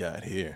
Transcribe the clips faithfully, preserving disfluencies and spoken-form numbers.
got here?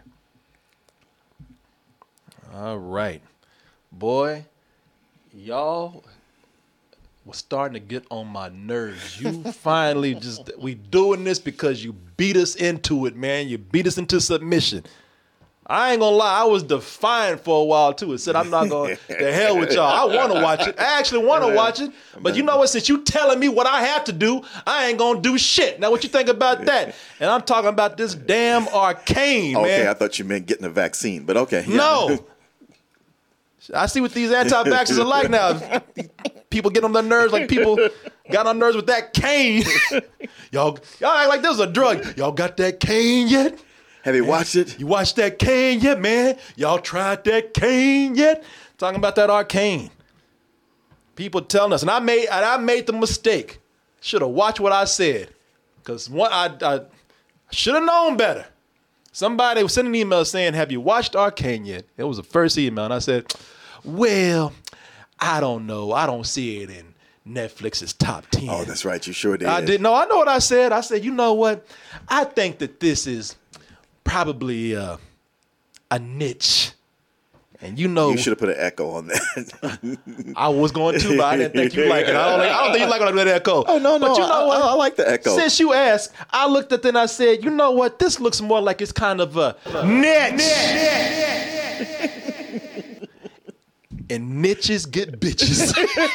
All right. Boy, y'all was starting to get on my nerves. You finally just, we doing this because you beat us into it, man. You beat us into submission. I ain't gonna lie, I was defiant for a while too. It said I'm not going to hell with y'all. I want to watch it. I actually want to watch it. But you know what? Since you telling me what I have to do, I ain't gonna do shit. Now what you think about that? And I'm talking about this damn Arcane, okay, man. Okay, I thought you meant getting a vaccine, but okay. Yeah. No. I see what these anti-vaxxers are like now. People get on their nerves like people got on nerves with that cane. y'all, y'all act like this is a drug. Y'all got that cane yet? Have you watched it? You watched that cane yet, man? Y'all tried that cane yet? Talking about that Arcane. People telling us, and I made and I made the mistake. Should have watched what I said. Because one, I, I should have known better. Somebody was sending an email saying, have you watched Arcane yet? It was the first email. And I said, well, I don't know. I don't see it in Netflix's top ten. Oh, that's right. You sure did. I didn't know. I know what I said. I said, you know what? I think that this is probably uh, a niche. And you know, you should have put an echo on that. I was going to, but I didn't think you like it. I don't, like, I don't think you like when I do that echo. Oh no, no, but you know I, what? I, I like the echo. Since you asked, I looked at it and I said, you know what? This looks more like it's kind of a niche. And niches get bitches.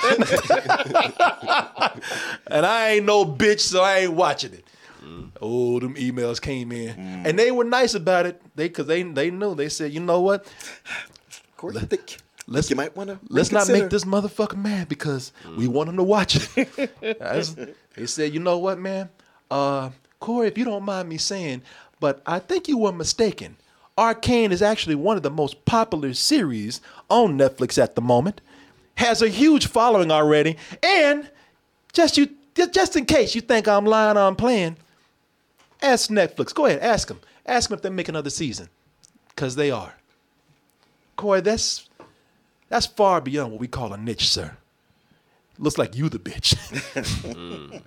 And I ain't no bitch, so I ain't watching it. Mm. Oh, them emails came in, mm. and they were nice about it. They, cause they, they knew. They said, you know what? Course, Let, think, let's you might want to. Let's not make this motherfucker mad because mm. we want him to watch it. They said, you know what, man? Uh, Corey, if you don't mind me saying, but I think you were mistaken. Arcane is actually one of the most popular series on Netflix at the moment. Has a huge following already, and just you, just in case you think I'm lying or I'm playing, ask Netflix. Go ahead, ask them. Ask them if they make another season, because they are. Corey, that's that's far beyond what we call a niche, sir. Looks like you the bitch. mm.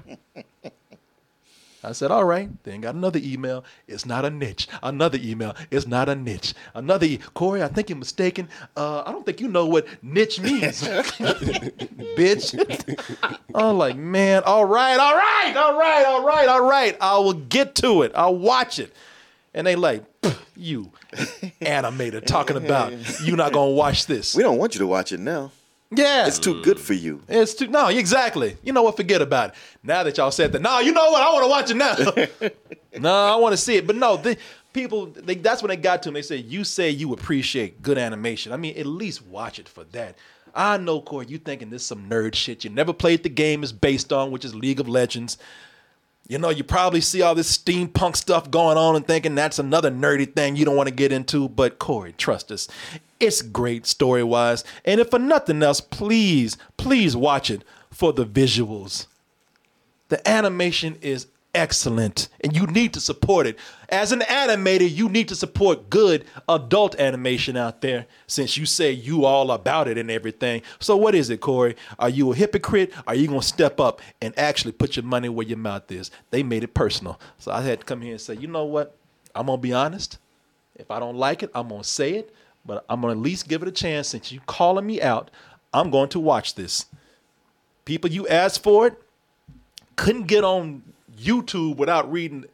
I said, all right. Then got another email. It's not a niche. Another email. It's not a niche. Another e- Corey, I think you're mistaken. Uh, I don't think you know what niche means, bitch. I'm like, man, all right, all right, all right, all right, all right. I will get to it. I'll watch it. And they like, you animator talking about you not gonna watch this. We don't want you to watch it now. Yeah. It's too good for you. It's too, no, exactly. You know what? Forget about it. Now that y'all said that, no, you know what? I want to watch it now. No, I want to see it. But no, the people, they, that's when they got to him. They said, you say you appreciate good animation. I mean, at least watch it for that. I know, Corey, you thinking this is some nerd shit you never played the game is based on, which is League of Legends. You know, you probably see all this steampunk stuff going on and thinking that's another nerdy thing you don't want to get into. But Corey, trust us. It's great story-wise. And if for nothing else, please, please watch it for the visuals. The animation is excellent, and you need to support it. As an animator, you need to support good adult animation out there, since you say you all about it and everything. So what is it, Corey? Are you a hypocrite? Are you going to step up and actually put your money where your mouth is? They made it personal. So I had to come here and say, you know what? I'm going to be honest. If I don't like it, I'm going to say it. But I'm going to at least give it a chance. Since you calling me out, I'm going to watch this. People, you asked for it, couldn't get on YouTube without reading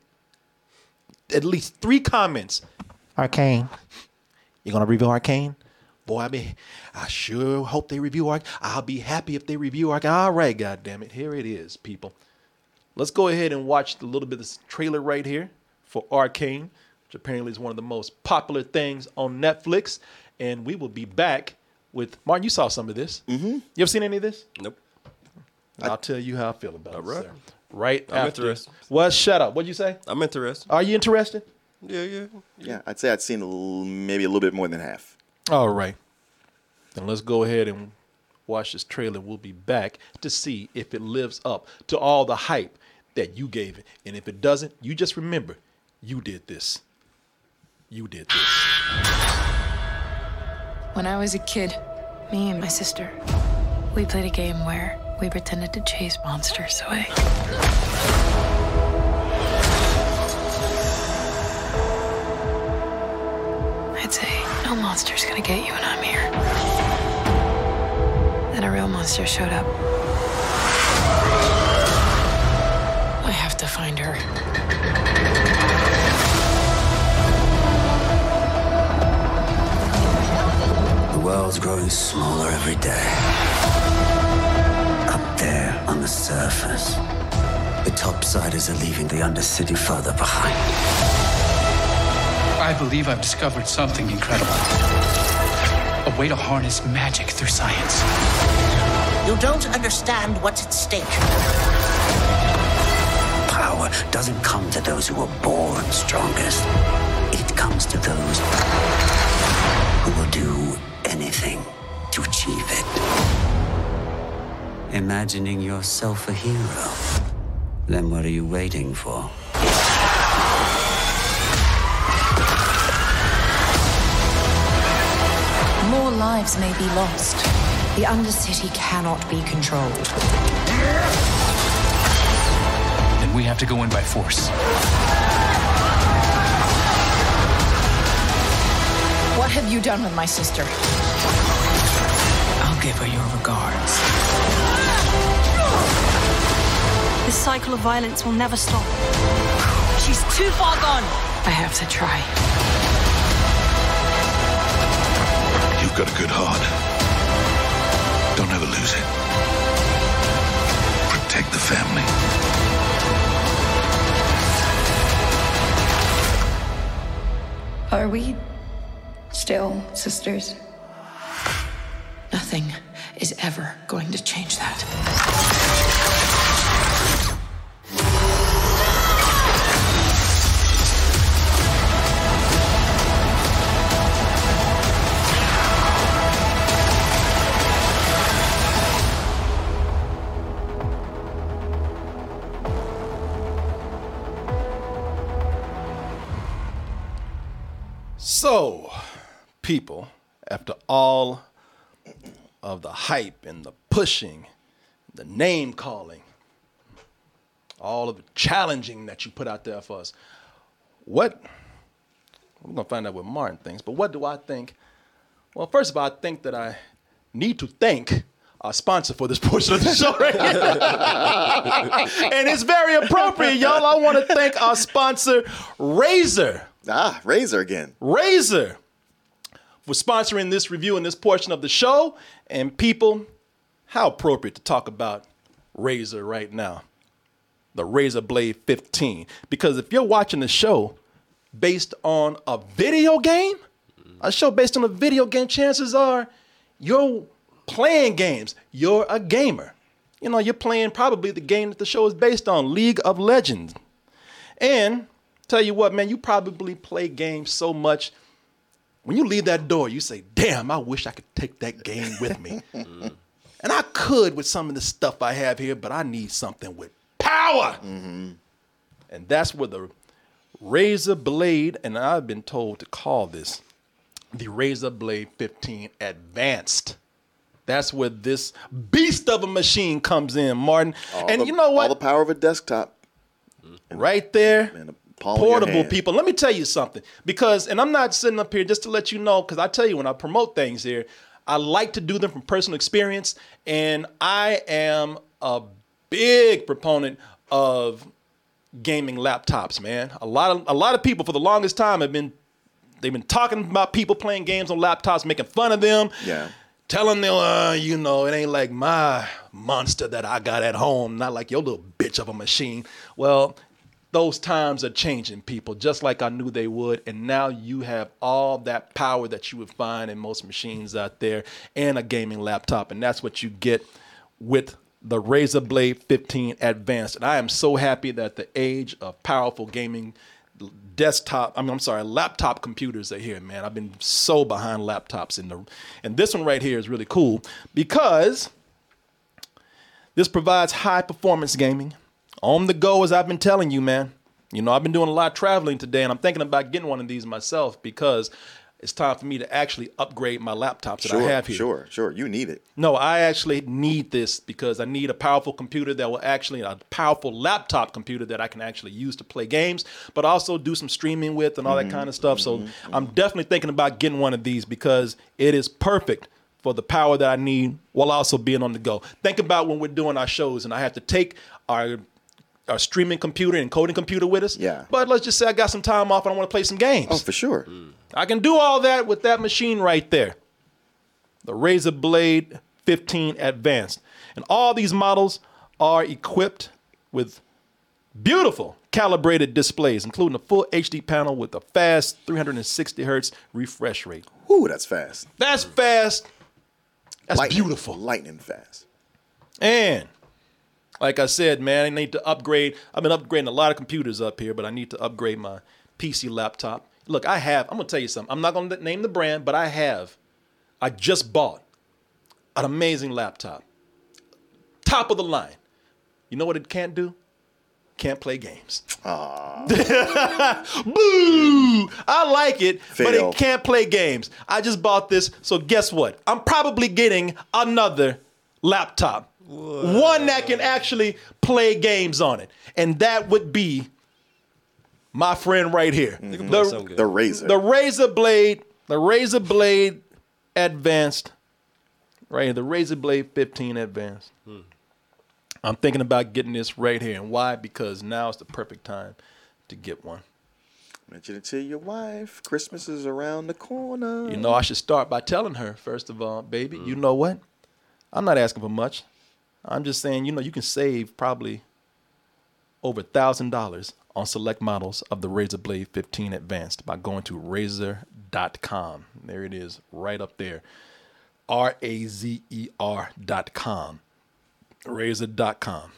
at least three comments. Arcane. You going to review Arcane? Boy, I mean, I sure hope they review Arcane. I'll be happy if they review Arcane. All right, goddammit. Here it is, people. Let's go ahead and watch a little bit of this trailer right here for Arcane, which apparently is one of the most popular things on Netflix. And we will be back with, Martin, you saw some of this. Mm-hmm. You ever seen any of this? Nope. I'll I, tell you how I feel about all it, right. sir. Right I'm after. interested. Well, shut up. What'd you say? I'm interested. Are you interested? Yeah, yeah. Yeah, I'd say I'd seen a little, maybe a little bit more than half. All right. Then let's go ahead and watch this trailer. We'll be back to see if it lives up to all the hype that you gave it. And if it doesn't, you just remember, you did this. You did this. When I was a kid, me and my sister, we played a game where we pretended to chase monsters away. I'd say, no monster's gonna get you when I'm here. Then a real monster showed up. I have to find her. The world's growing smaller every day. Up there on the surface, the topsiders are leaving the undercity further behind. I believe I've discovered something incredible. A way to harness magic through science. You don't understand what's at stake. Power doesn't come to those who are born strongest. It comes to those who will do anything to achieve it. Imagining yourself a hero? Then what are you waiting for? More lives may be lost. The Undercity cannot be controlled. Then we have to go in by force. What have you done with my sister? I'll give her your regards. This cycle of violence will never stop. She's too far gone. I have to try. You've got a good heart. Don't ever lose it. Protect the family. Are we still sisters? Nothing is ever going to change that. So, people, after all of the hype and the pushing, the name calling, all of the challenging that you put out there for us, what, we're going to find out what Martin thinks, but what do I think? Well, first of all, I think that I need to thank our sponsor for this portion of the show right here. And it's very appropriate, y'all. I want to thank our sponsor, Razer. Ah, Razer again. Razer for sponsoring this review and this portion of the show. And people, how appropriate to talk about Razer right now. The Razer Blade fifteen. Because if you're watching the show based on a video game, a show based on a video game, chances are you're playing games. You're a gamer. You know, you're playing probably the game that the show is based on, League of Legends. And tell you what, man, you probably play games so much. When you leave that door, you say, damn, I wish I could take that game with me. And I could with some of the stuff I have here, but I need something with power. Mm-hmm. And that's where the Razer Blade, and I've been told to call this the Razer Blade fifteen Advanced. That's where this beast of a machine comes in, Martin. All and the, you know what? All the power of a desktop. Right there. And palm of your Portable hand. people. Let me tell you something. Because, and I'm not sitting up here just to let you know, because I tell you when I promote things here, I like to do them from personal experience. And I am a big proponent of gaming laptops, man. A lot of a lot of people for the longest time have been they've been talking about people playing games on laptops, making fun of them. Yeah. Telling them, uh, you know, it ain't like my monster that I got at home, not like your little bitch of a machine. Well, those times are changing, people, just like I knew they would. And now you have all that power that you would find in most machines out there and a gaming laptop. And that's what you get with the Razer Blade fifteen Advanced. And I am so happy that the age of powerful gaming desktop, I mean, I'm sorry, laptop computers are here, man. I've been so behind laptops in the, and this one right here is really cool because this provides high performance gaming on the go, as I've been telling you, man. You know, I've been doing a lot of traveling today, and I'm thinking about getting one of these myself because it's time for me to actually upgrade my laptops that Sure, I have here. sure, sure. You need it. No, I actually need this because I need a powerful computer that will actually, a powerful laptop computer that I can actually use to play games, but also do some streaming with and all that kind of stuff. So I'm definitely thinking about getting one of these because it is perfect for the power that I need while also being on the go. Think about when we're doing our shows and I have to take our our streaming computer and coding computer with us. Yeah. But let's just say I got some time off and I want to play some games. Oh, for sure. I can do all that with that machine right there. The Razer Blade fifteen Advanced. And all these models are equipped with beautiful calibrated displays, including a full H D panel with a fast three hundred sixty hertz refresh rate. Ooh, that's fast. That's fast. That's lightning, beautiful. Lightning fast. And like I said, man, I need to upgrade. I've been upgrading a lot of computers up here, but I need to upgrade my P C laptop. Look, I have, I'm going to tell you something. I'm not going to name the brand, but I have. I just bought an amazing laptop. Top of the line. You know what it can't do? Can't play games. Boo! I like it, Fail. but it can't play games. I just bought this, so guess what? I'm probably getting another laptop. Whoa. One that can actually play games on it. And that would be my friend right here. Mm-hmm. The, the Razer. The Razer Blade, the Razer Blade Advanced. Right here, the Razer Blade fifteen Advanced. Hmm. I'm thinking about getting this right here. And why? Because now is the perfect time to get one. Mention it to your wife. Christmas is around the corner. You know, I should start by telling her, first of all, baby, mm. you know what? I'm not asking for much. I'm just saying, you know, you can save probably over one thousand dollars on select models of the Razer Blade fifteen Advanced by going to Razer dot com. There it is, right up there. R A Z E R dot com. Razer dot com.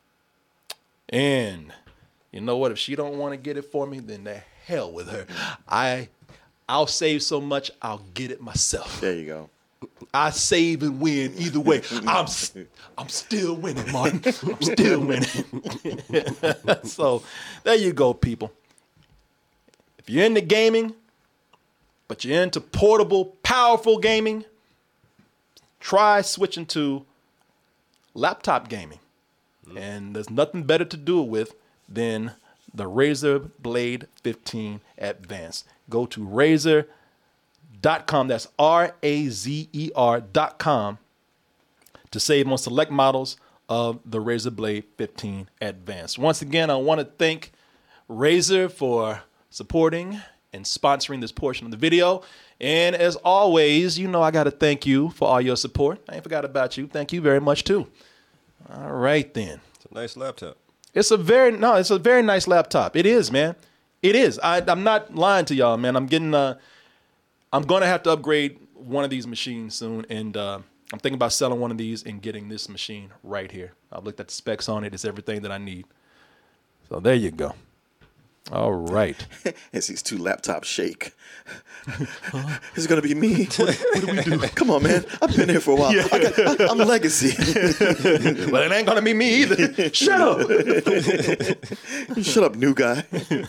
And you know what? If she don't want to get it for me, then the hell with her. I, I'll save so much, I'll get it myself. There you go. I save and win either way. I'm I'm still winning, Martin. I'm still winning. So there you go, people. If you're into gaming, but you're into portable, powerful gaming, try switching to laptop gaming. Mm. And there's nothing better to do it with than the Razer Blade fifteen Advanced. Go to Razer dot com. That's R A Z E R dot com to save on select models of the Razer Blade fifteen Advanced. Once again, I want to thank Razer for supporting and sponsoring this portion of the video. And as always, you know I got to thank you for all your support. I ain't forgot about you. Thank you very much, too. All right, then. It's a nice laptop. It's a very, no, it's a very nice laptop. It is, man. It is. I, I'm not lying to y'all, man. I'm getting, uh, I'm going to have to upgrade one of these machines soon. And uh, I'm thinking about selling one of these and getting this machine right here. I've looked at the specs on it. It's everything that I need. So there you go. All right. As these two laptops shake. Huh? Is it going to be me? What, what do we do? Come on, man. I've been here for a while. Yeah. I got, I, I'm legacy. Well, it ain't going to be me either. Shut up. Shut up, new guy.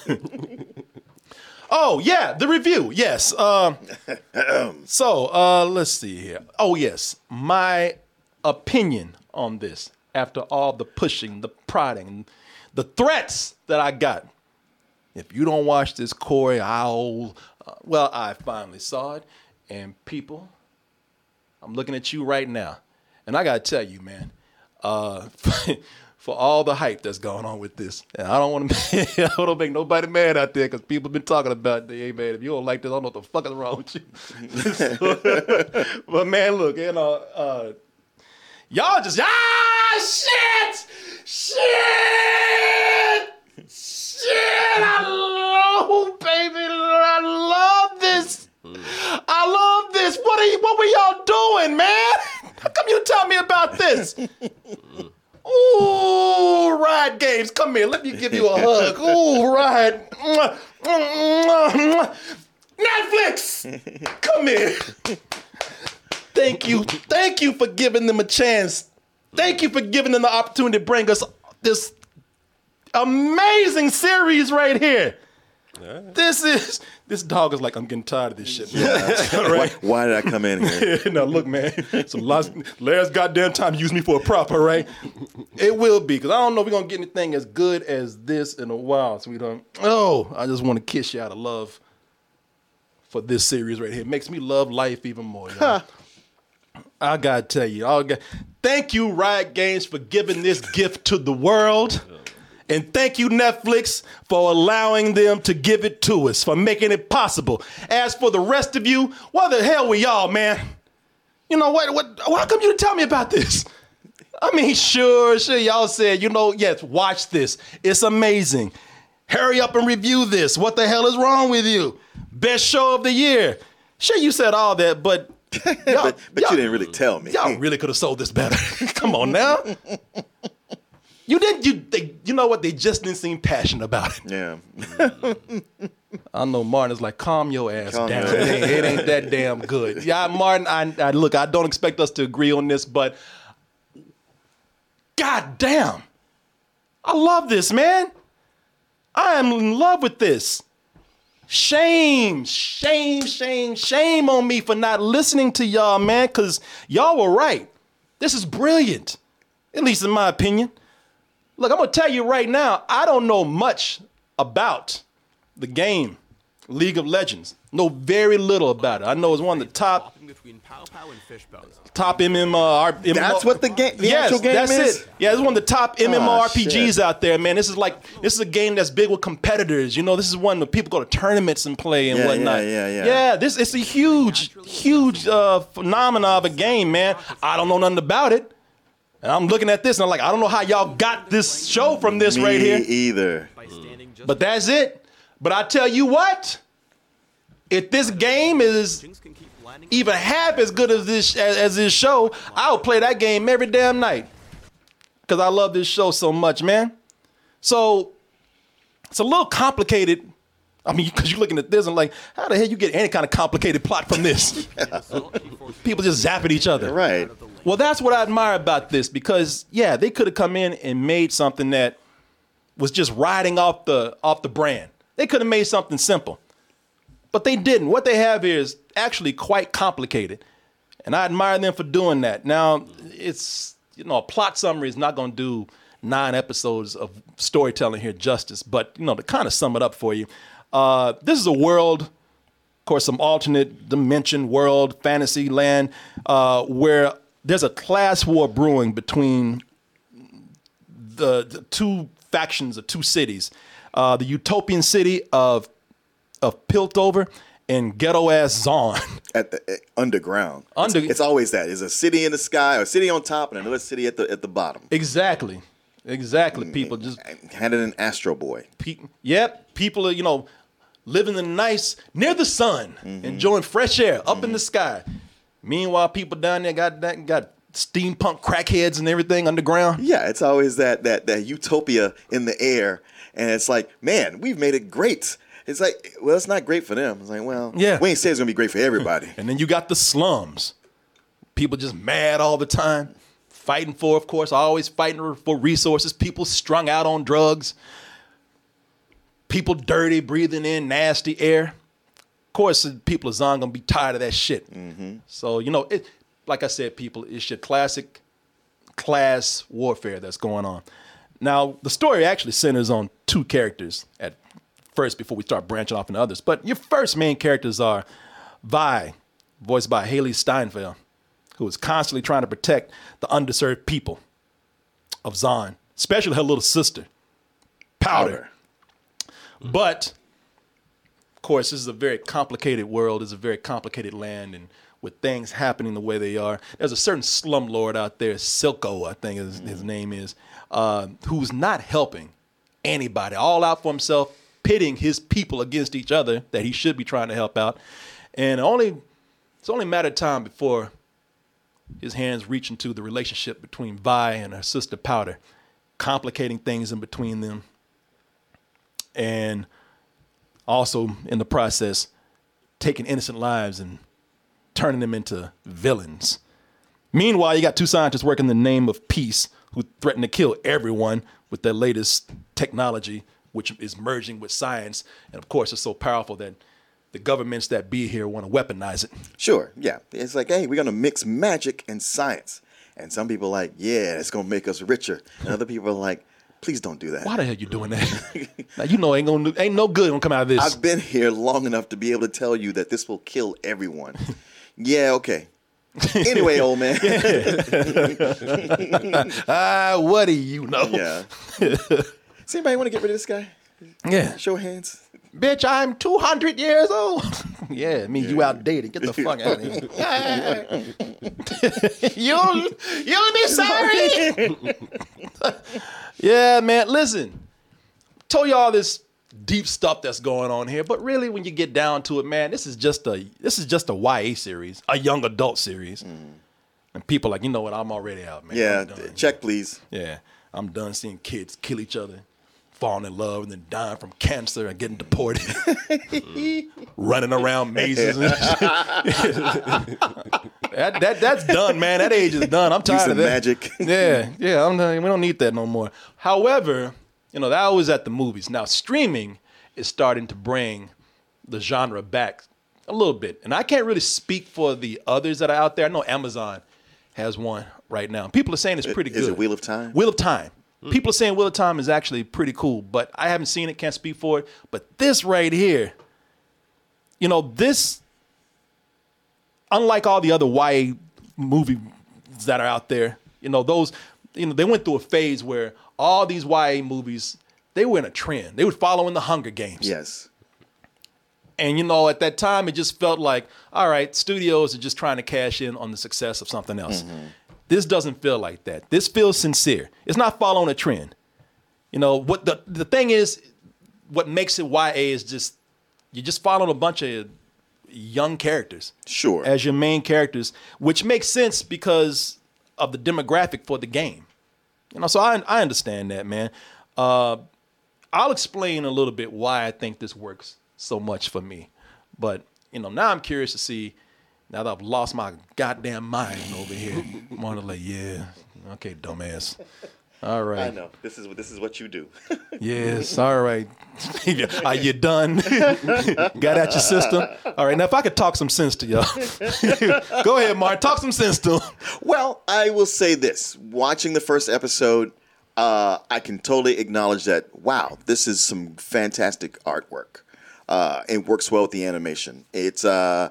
Oh, yeah, the review. Yes. Uh, so uh, let's see here. Oh, yes. My opinion on this after all the pushing, the prodding, the threats that I got. If you don't watch this, Corey, I'll, uh, well, I finally saw it. And people, I'm looking at you right now. And I got to tell you, man, uh, for all the hype that's going on with this, and I don't want to I don't make nobody mad out there because people have been talking about it. Hey, man, if you don't like this, I don't know what the fuck is wrong with you. But, man, look, you know, uh, y'all just, ah, shit, shit. Shit, I love, baby, I love this. I love this. What are you, what were y'all doing, man? How come you tell me about this? Ooh, Riot Games, come here. Let me give you a hug. Ooh, Riot. Netflix, come here. Thank you. Thank you for giving them a chance. Thank you for giving them the opportunity to bring us this amazing series right here. Yeah. This is this dog is like, I'm getting tired of this shit. Man. Yeah. Right? why, why did I come in here? Now look, man. Some last, last goddamn time you use me for a prop, all right? It will be, because I don't know if we're gonna get anything as good as this in a while. So we don't. Oh, I just want to kiss you out of love for this series right here. It makes me love life even more. Y'all. I gotta tell you, I got, thank you, Riot Games, for giving this gift to the world. And thank you, Netflix, for allowing them to give it to us, for making it possible. As for the rest of you, what the hell were y'all, man? You know, what? What? Why come you didn't tell me about this? I mean, sure, sure, y'all said, you know, yes, watch this. It's amazing. Hurry up and review this. What the hell is wrong with you? Best show of the year. Sure, you said all that, but... but but you didn't really tell me. Y'all really could have sold this better. Come on now. You didn't. You they, you know what? They just didn't seem passionate about it. Yeah. I know Martin is like, calm your ass Calm down. your It ain't, it ain't that damn good. Yeah, Martin. I, I look. I don't expect us to agree on this, but god damn, I love this, man. I am in love with this. Shame, shame, shame, shame on me for not listening to y'all, man, because y'all were right. This is brilliant, at least in my opinion. Look, I'm going to tell you right now, I don't know much about the game, League of Legends. Know very little about it. I know it's one of the top top M M O. That's what the game, the yes, actual game that's is? it. Yeah, it's one of the top MMORPGs oh, out there, man. This is like, this is a game that's big with competitors. You know, this is one that people go to tournaments and play and yeah, whatnot. Yeah, yeah, yeah. Yeah, this it's a huge, huge uh, phenomenon of a game, man. I don't know nothing about it. And I'm looking at this and I'm like, I don't know how y'all got this show from this Me right here. either. But that's it. But I tell you what, if this game is even half as good as this as, as this show, I'll play that game every damn night. Because I love this show so much, man. So it's a little complicated. I mean, because you're looking at this and like, how the hell you get any kind of complicated plot from this? People just zapping each other. Right. Well, that's what I admire about this, because yeah, they could have come in and made something that was just riding off the off the brand. They could have made something simple, but they didn't. What they have here is actually quite complicated, and I admire them for doing that. Now, it's, you know, a plot summary is not going to do nine episodes of storytelling here justice, but you know, to kind of sum it up for you, uh, this is a world, of course, some alternate dimension world, fantasy land, uh, where there's a class war brewing between the, the two factions of two cities, uh, the utopian city of of Piltover and ghetto ass Zaun. At the uh, underground. Under- it's, it's always that. There's a city in the sky, or a city on top, and another city at the at the bottom. Exactly, exactly. People just had it in Astro Boy. Pe- yep, people are, you know, living the nice near the sun, mm-hmm. enjoying fresh air up mm-hmm. in the sky. Meanwhile, people down there got that got steampunk crackheads and everything underground. Yeah, it's always that that that utopia in the air, and it's like, man, we've made it great. It's like, well, it's not great for them. It's like, well, yeah. we ain't say it's gonna be great for everybody. And then you got the slums. People just mad all the time, fighting for, of course, always fighting for resources. People strung out on drugs. People dirty, breathing in nasty air. Of course, people of Zaun gonna be tired of that shit. Mm-hmm. So, you know, it, like I said, people, it's your classic class warfare that's going on. Now, the story actually centers on two characters at first before we start branching off into others. But your first main characters are Vi, voiced by Haley Steinfeld, who is constantly trying to protect the underserved people of Zaun, especially her little sister, Powder. Powder. But, of course, this is a very complicated world. It's a very complicated land, and with things happening the way they are, there's a certain slumlord out there, Silco, I think his, his name is, uh, who's not helping anybody, all out for himself, pitting his people against each other that he should be trying to help out. And only it's only a matter of time before his hands reach into the relationship between Vi and her sister Powder, complicating things in between them. And also in the process, taking innocent lives and turning them into villains. Meanwhile, you got two scientists working in the name of peace who threaten to kill everyone with their latest technology which is merging with science. And of course, it's so powerful that the governments that be here want to weaponize it. Sure, yeah. It's like, hey, we're going to mix magic and science. And some people are like, yeah, it's going to make us richer. And other people are like, please don't do that. Why the hell you doing that? Now, you know ain't gonna ain't no good gonna come out of this. I've been here long enough to be able to tell you that this will kill everyone. Yeah, okay. Anyway, old man. Ah, what do you know? Yeah. Does anybody want to get rid of this guy? Yeah. Show of hands. Bitch, I'm two hundred years old. Yeah, it means yeah. you outdated. Get the fuck out of here. you'll, you'll be sorry. Yeah, man, listen. Told you all this deep stuff that's going on here, but really when you get down to it, man, this is just a this is just a Y A series, a young adult series. Mm. And people are like, you know what, I'm already out, man. Yeah, check please. Yeah, I'm done seeing kids kill each other, falling in love, and then dying from cancer and getting deported. mm. Running around mazes. And that, that That's done, man. That age is done. I'm tired Using of that. magic. yeah, yeah, I'm not, we don't need that no more. However, you know, that was at the movies. Now, streaming is starting to bring the genre back a little bit. And I can't really speak for the others that are out there. I know Amazon has one right now. People are saying it's pretty good. Is it Wheel of Time? Wheel of Time. Mm. People are saying Wheel of Time is actually pretty cool, but I haven't seen it, can't speak for it. But this right here, you know, this, unlike all the other Y A movies that are out there, you know, those, you know, they went through a phase where all these Y A movies, they were in a trend. They were following the Hunger Games. Yes. And, you know, at that time, it just felt like, all right, studios are just trying to cash in on the success of something else. Mm-hmm. This doesn't feel like that. This feels sincere. It's not following a trend. You know, what the, the thing is, what makes it Y A is just, you're just following a bunch of young characters. Sure. As your main characters, which makes sense because of the demographic for the game. You know, so I I understand that, man. Uh, I'll explain a little bit why I think this works so much for me. But, you know, now I'm curious to see, now that I've lost my goddamn mind over here, I'm on like, yeah, okay, dumbass. All right. I know. This is, this is what you do. Yes, all right. Are you done? Got out your system? All right, now if I could talk some sense to y'all. Go ahead, Mark. Talk some sense to them. Well, I will say this. Watching the first episode, uh, I can totally acknowledge that, wow, this is some fantastic artwork. Uh, it works well with the animation. It's uh,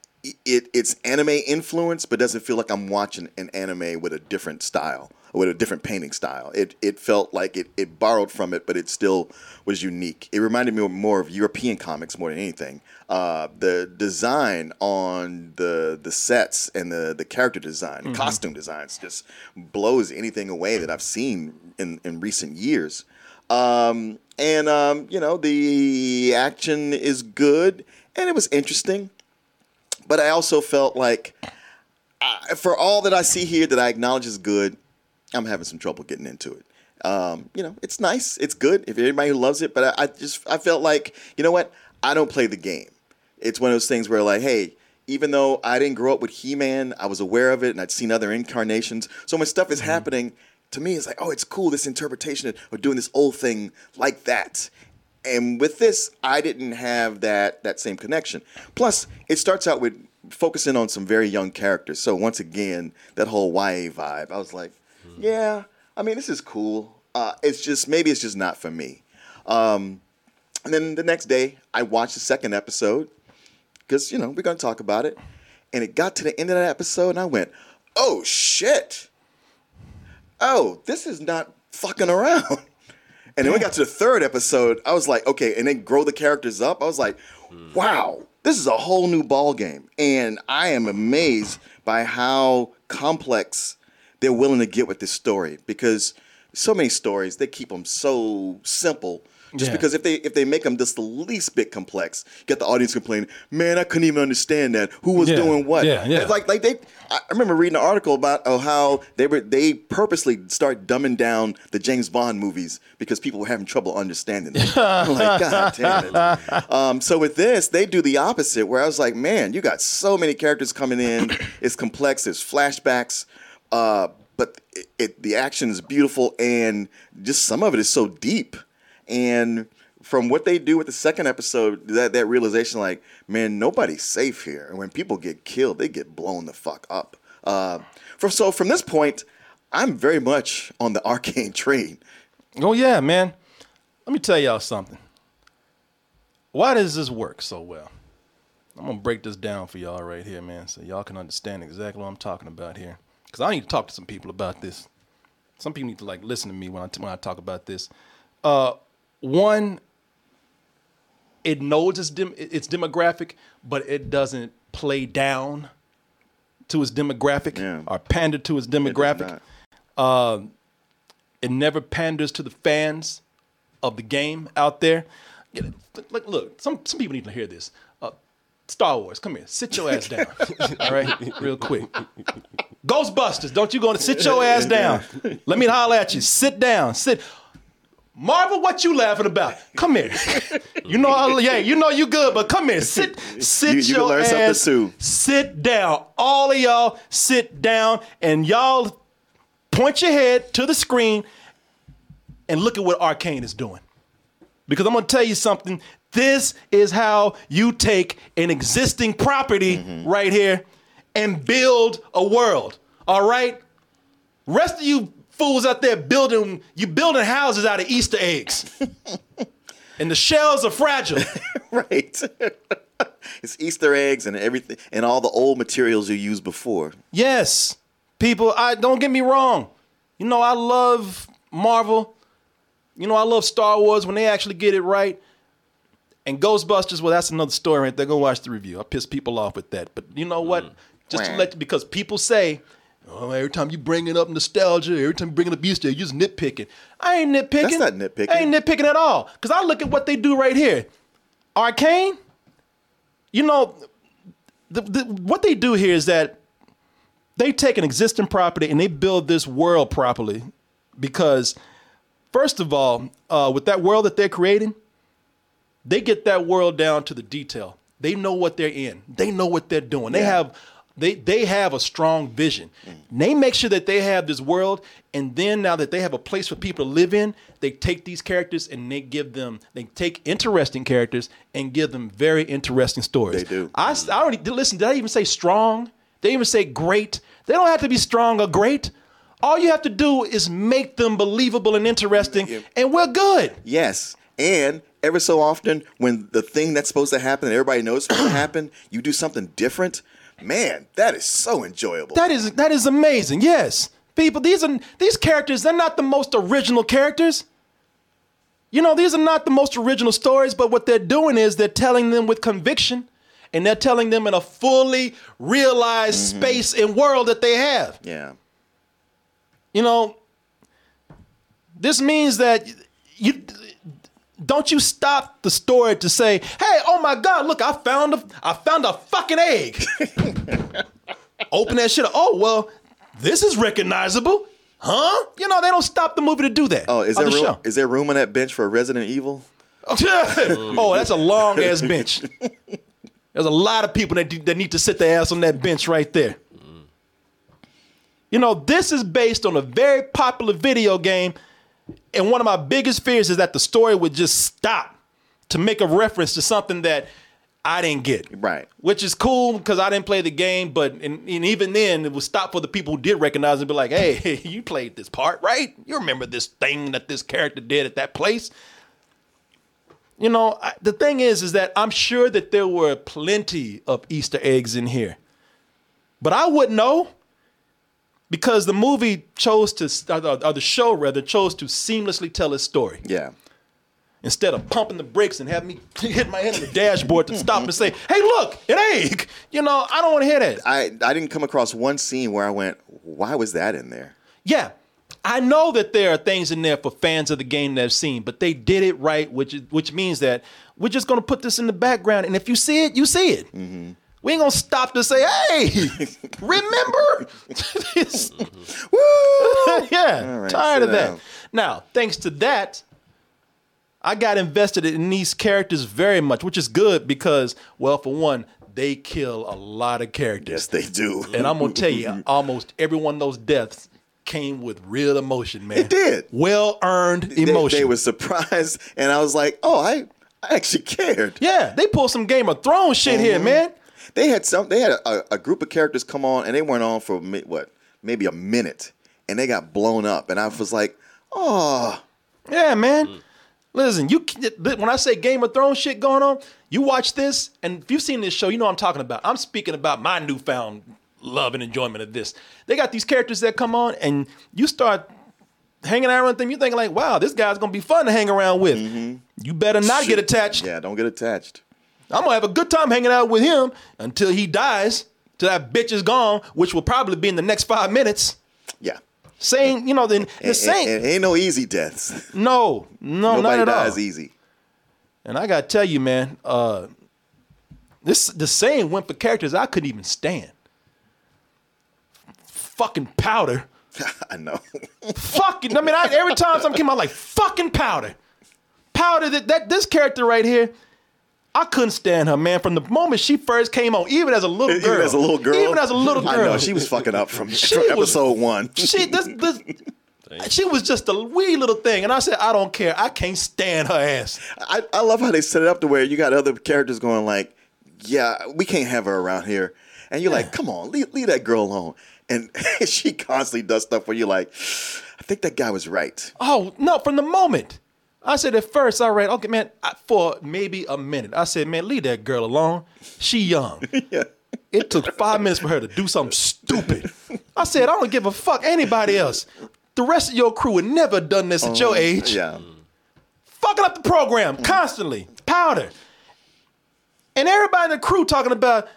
it it's anime influence, but doesn't feel like I'm watching an anime with a different style, with a different painting style. It it felt like it, it borrowed from it, but it still was unique. It reminded me more of European comics more than anything. Uh, the design on the the sets and the, the character design, mm-hmm. costume designs just blows anything away that I've seen in, in recent years. Um, and, um, you know, the action is good and it was interesting, but I also felt like uh, for all that I see here that I acknowledge is good, I'm having some trouble getting into it. Um, you know, it's nice. It's good if everybody who loves it, but I, I just, I felt like, you know what? I don't play the game. It's one of those things where like, hey, even though I didn't grow up with He-Man, I was aware of it and I'd seen other incarnations. So when stuff is mm-hmm. happening, to me, it's like, oh, it's cool, this interpretation of doing this old thing like that. And with this, I didn't have that that same connection. Plus, it starts out with focusing on some very young characters. So once again, that whole Y A vibe, I was like, mm-hmm. yeah, I mean, this is cool. Uh, it's just, maybe it's just not for me. Um, and then the next day, I watched the second episode because, you know, we're going to talk about it. And it got to the end of that episode, and I went, oh, shit. Oh, this is not fucking around. And then we got to the third episode. I was like, okay, and then grow the characters up. I was like, wow, this is a whole new ball game. And I am amazed by how complex they're willing to get with this story. Because so many stories, they keep them so simple. Just yeah. because if they if they make them just the least bit complex, you get the audience complaining, man, I couldn't even understand that. Who was yeah. doing what? Yeah, yeah. Like like they I remember reading an article about oh, how they were they purposely start dumbing down the James Bond movies because people were having trouble understanding them. I'm like, God damn it. Um, so with this, they do the opposite, where I was like, man, you got so many characters coming in. It's complex. There's flashbacks. Uh, but it, it, the action is beautiful, and just some of it is so deep. And from what they do with the second episode, that, that realization, like, man, nobody's safe here. And when people get killed, they get blown the fuck up. Uh, from, so from this point, I'm very much on the Arcane train. Oh, yeah, man. Let me tell y'all something. Why does this work so well? I'm going to break this down for y'all right here, man, so y'all can understand exactly what I'm talking about here. Because I need to talk to some people about this. Some people need to, like, listen to me when I, when I talk about this. Uh, one, it knows its, dem- its demographic, but it doesn't play down to its demographic yeah. or pander to its demographic. It, uh, it never panders to the fans of the game out there. Like, look, some, some people need to hear this. Uh, Star Wars, come here. Sit your ass down. All right? Real quick. Ghostbusters, don't you go to sit your ass down. Let me holler at you. Sit down. Sit. Marvel, what you laughing about? Come here. You know, yeah, you know you good, but come here. Sit, sit you, you your learn ass. Something too. Sit down. All of y'all sit down, and y'all point your head to the screen and look at what Arcane is doing. Because I'm going to tell you something. This is how you take an existing property mm-hmm. right here and build a world. All right? Rest of you fools out there building, you building houses out of Easter eggs. And the shells are fragile. Right. It's Easter eggs and everything and all the old materials you used before. Yes. People, I don't get me wrong. You know, I love Marvel. You know, I love Star Wars when they actually get it right. And Ghostbusters, well, that's another story right there. Go watch the review. I piss people off with that. But you know what? Mm. Just to let you, because people say, oh, every time you bring it up nostalgia, every time you bring it up Easter, you're just nitpicking. I ain't nitpicking. That's not nitpicking. I ain't nitpicking at all. Because I look at what they do right here. Arcane, you know, the, the, what they do here is that they take an existing property and they build this world properly. Because, first of all, uh, with that world that they're creating, they get that world down to the detail. They know what they're in. They know what they're doing. They yeah. have they they have a strong vision. Mm. They make sure that they have this world, and then now that they have a place for people to live in, they take these characters and they give them, they take interesting characters and give them very interesting stories. They do. I, I already, listen, did I even say strong? They even say great? They don't have to be strong or great. All you have to do is make them believable and interesting, yeah. and we're good. Yes, and every so often, when the thing that's supposed to happen and everybody knows it's supposed to happen, you do something different. Man, that is so enjoyable. That is that is amazing. Yes, people, these are these characters. They're not the most original characters. You know, these are not the most original stories. But what they're doing is they're telling them with conviction, and they're telling them in a fully realized mm-hmm. space and world that they have. Yeah. You know, this means that you. Don't you stop the story to say, hey, oh my God, look, I found a, I found a fucking egg. Open that shit up. Oh, well, this is recognizable. Huh? You know, they don't stop the movie to do that. Oh, is there, room, is there room on that bench for Resident Evil? Oh, that's a long ass bench. There's a lot of people that, do, that need to sit their ass on that bench right there. You know, this is based on a very popular video game. And one of my biggest fears is that the story would just stop to make a reference to something that I didn't get. Right. Which is cool because I didn't play the game, but and, and even then it would stop for the people who did recognize it and be like, hey, you played this part, right? You remember this thing that this character did at that place? You know, I, the thing is, is that I'm sure that there were plenty of Easter eggs in here. But I wouldn't know. Because the movie chose to, or the show rather, chose to seamlessly tell its story. Yeah. Instead of pumping the brakes and having me hit my head on the dashboard to stop and say, hey, look, an egg. You know, I don't want to hear that. I, I didn't come across one scene where I went, why was that in there? Yeah. I know that there are things in there for fans of the game that have seen, but they did it right, which which means that we're just going to put this in the background. And if you see it, you see it. Mm-hmm. We ain't gonna stop to say, hey, remember this? Woo! Yeah, right, tired of that. Down. Now, thanks to that, I got invested in these characters very much, which is good because, well, for one, they kill a lot of characters. Yes, they do. And I'm gonna tell you, almost every one of those deaths came with real emotion, man. It did. Well earned emotion. They, they were surprised, and I was like, oh, I, I actually cared. Yeah, they pulled some Game of Thrones shit mm-hmm. here, man. They had some. They had a, a group of characters come on, and they weren't on for what, maybe a minute, and they got blown up, and I was like, oh, yeah, man. Mm. Listen, you when I say Game of Thrones shit going on, you watch this, and if you've seen this show, you know what I'm talking about. I'm speaking about my newfound love and enjoyment of this. They got these characters that come on, and you start hanging out with them. You're thinking like, wow, this guy's gonna be fun to hang around with. Mm-hmm. You better not Shit. get attached. Yeah, don't get attached. I'm gonna have a good time hanging out with him until he dies, till that bitch is gone, which will probably be in the next five minutes. Yeah. Saying, you know, the, the same. Ain't, ain't no easy deaths. No, no, Nobody not at dies all. easy. And I gotta tell you, man, uh, this the same went for characters I couldn't even stand. Fucking Powder. I know. Fucking. I mean, I, every time something came out, like fucking Powder, Powder. That, that this character right here. I couldn't stand her, man. From the moment she first came on, even as a little girl. Even as a little girl? Even as a little girl. I know, she was fucking up from, from episode was, one. She this, this, she was just a wee little thing. And I said, I don't care. I can't stand her ass. I, I love how they set it up to where you got other characters going like, yeah, we can't have her around here. And you're yeah. like, come on, leave, leave that girl alone. And she constantly does stuff where you're like, I think that guy was right. Oh, no, from the moment. I said at first, all right, okay, man, for maybe a minute. I said, man, leave that girl alone. She young. yeah. It took five minutes for her to do something stupid. I said, I don't give a fuck anybody else. The rest of your crew would never done this um, at your age. Yeah. Fucking up the program mm. constantly. Powder. And everybody in the crew talking about,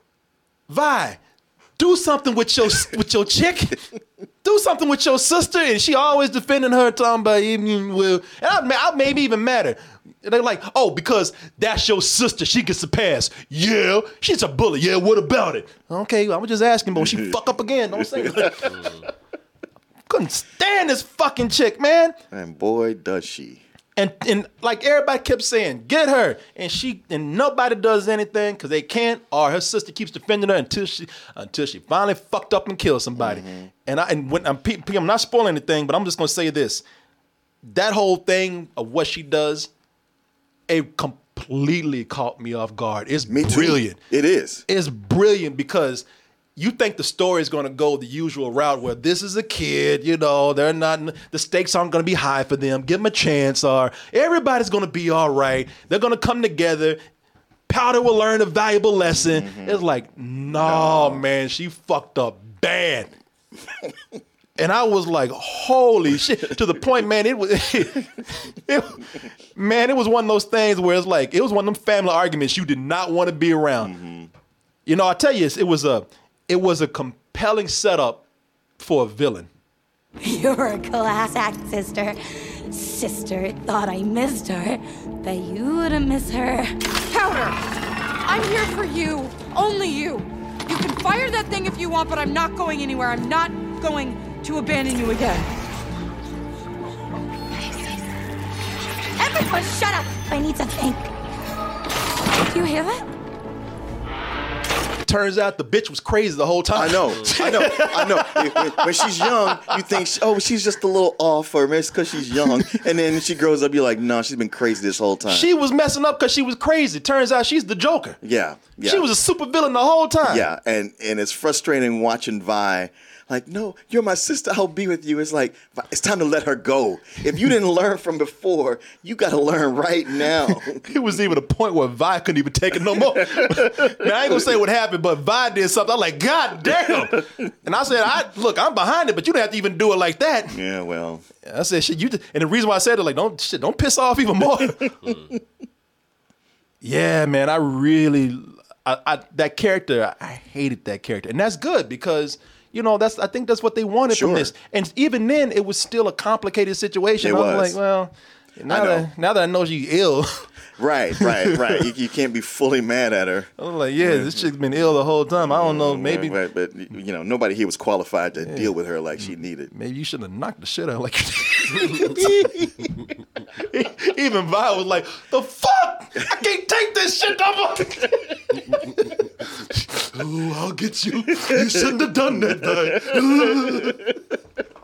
Vi, do something with your with your chick. Do something with your sister. And she always defending her, talking about, well, and I, I maybe even matter. They're like, oh, because that's your sister. She gets a pass. Yeah, she's a bully. Yeah, what about it? Okay, I was just asking, but when she fuck up again, don't say that. Couldn't stand this fucking chick, man. And boy, does she. And and like everybody kept saying, get her. And she and nobody does anything because they can't, or her sister keeps defending her until she until she finally fucked up and killed somebody. Mm-hmm. And I and when I'm, I'm not spoiling anything, but I'm just gonna say this. That whole thing of what she does, it completely caught me off guard. It's me brilliant. Too. It is. It's brilliant because you think the story is going to go the usual route where this is a kid, you know, they're not, the stakes aren't going to be high for them. Give them a chance, or everybody's going to be all right. They're going to come together. Powder will learn a valuable lesson. Mm-hmm. It's like, nah, no, man, she fucked up bad. And I was like, holy shit. To the point, man, it was, it, it, man, it was one of those things where it's like, it was one of them family arguments you did not want to be around. Mm-hmm. You know, I tell you, it was a, It was a compelling setup for a villain. You're a class act, sister. Sister thought I missed her, but you wouldn't miss her. Powder! I'm here for you. Only you. You can fire that thing if you want, but I'm not going anywhere. I'm not going to abandon you again. Everyone shut up! I need to think. Do you hear that? Turns out the bitch was crazy the whole time. I know, I know, I know. When she's young, you think, oh, she's just a little off, or maybe it's because she's young. And then she grows up, you're like, no, she's been crazy this whole time. She was messing up because she was crazy. Turns out she's the Joker. Yeah, yeah. She was a super villain the whole time. Yeah, and, and it's frustrating watching Vi. Like, no, you're my sister. I'll be with you. It's like, it's time to let her go. If you didn't learn from before, you got to learn right now. It was even a point where Vi couldn't even take it no more. Now, I ain't going to say what happened, but Vi did something. I'm like, God damn. And I said, I look, I'm behind it, but you don't have to even do it like that. Yeah, well. I said, shit, you. And the reason why I said it, like, don't shit, don't piss off even more. Yeah, man, I really, I, I, that character, I hated that character. And that's good because, you know, that's I think that's what they wanted sure. from this. And even then, it was still a complicated situation. It I was, was like, well, now that, now that I know she's ill. Right, right, right. You, you can't be fully mad at her. I was like, yeah, this chick's been ill the whole time. I don't know, maybe. Right, but, you know, nobody here was qualified to yeah. deal with her like she needed. Maybe you should have knocked the shit out like you did. Even Vi was like, the fuck? I can't take this shit no more. Oh, I'll get you. You shouldn't have done that, Vi.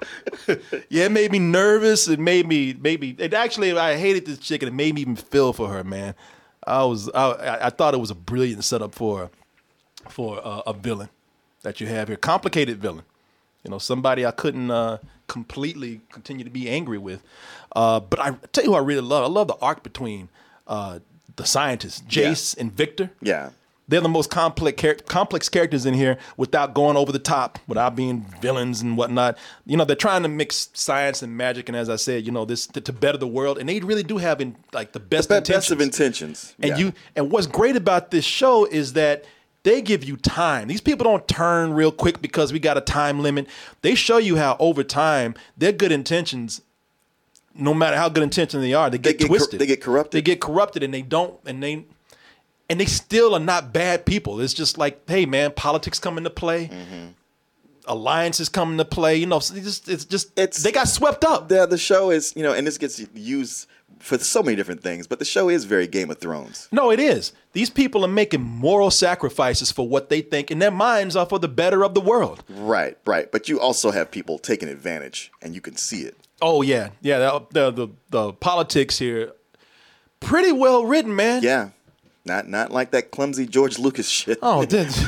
yeah, it made me nervous. It made me, maybe, it actually, I hated this chick, and it made me even feel for her, man. I was, I, I thought it was a brilliant setup for, for uh, a villain that you have here, complicated villain. You know, somebody I couldn't uh, completely continue to be angry with. Uh, but I tell you who I really love. I love the arc between uh, the scientists, Jace yeah. and Victor. Yeah. They're the most complex char- complex characters in here without going over the top, without being villains and whatnot. You know, they're trying to mix science and magic, and as I said, you know, this to, to better the world, and they really do have in, like the best the intentions. best of intentions. And yeah. you and what's great about this show is that they give you time. These people don't turn real quick because we got a time limit. They show you how over time their good intentions, no matter how good intentions they are, they get, they get twisted. Cor- they get corrupted. They get corrupted, and they don't. And they and they still are not bad people. It's just like, hey, man, politics come into play. Mm-hmm. Alliances come into play. You know, so it's just, it's just it's, they got swept up. The the show is, you know, and this gets used for so many different things, but the show is very Game of Thrones. No, it is. These people are making moral sacrifices for what they think, and their minds are for the better of the world. Right, right. But you also have people taking advantage, and you can see it. Oh, yeah. Yeah, the the, the, the politics here, pretty well written, man. Yeah. Not not like that clumsy George Lucas shit. Oh,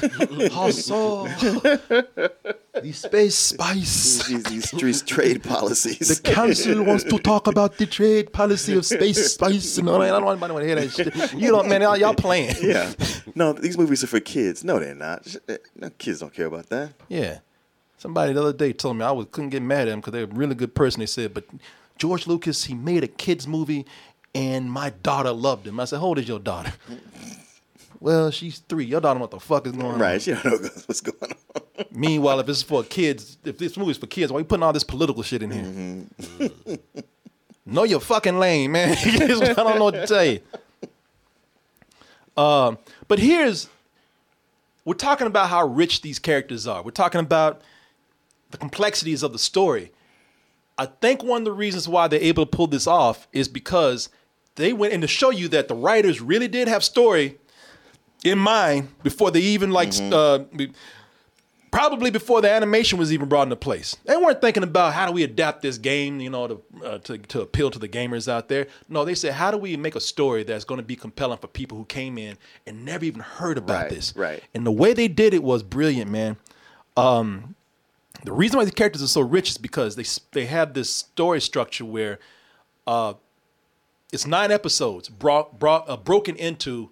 also the space spice. These, these, these trade policies. The council wants to talk about the trade policy of space spice. No, I don't want to hear that shit. You don't, man. Y'all, y'all playing. Yeah. No, these movies are for kids. No, they're not. No, kids don't care about that. Yeah. Somebody the other day told me I was, couldn't get mad at them because they're a really good person. They said, but George Lucas, he made a kids movie and my daughter loved him. I said, how old is your daughter? Well, she's three. Your daughter, what the fuck is going on? Right, she don't know what's going on. Meanwhile, if it's for kids, if this movie's for kids, why are you putting all this political shit in here? Mm-hmm. Know your fucking lane, man. I don't know what to tell you. Um, but here's, we're talking about how rich these characters are. We're talking about the complexities of the story. I think one of the reasons why they're able to pull this off is because they went in to show you that the writers really did have story in mind before they even like, mm-hmm. uh, probably before the animation was even brought into place. They weren't thinking about how do we adapt this game, you know, to, uh, to, to appeal to the gamers out there. No, they said, how do we make a story that's going to be compelling for people who came in and never even heard about right, this? Right. And the way they did it was brilliant, man. Um, The reason why the characters are so rich is because they they have this story structure where uh, it's nine episodes brought, brought, uh, broken into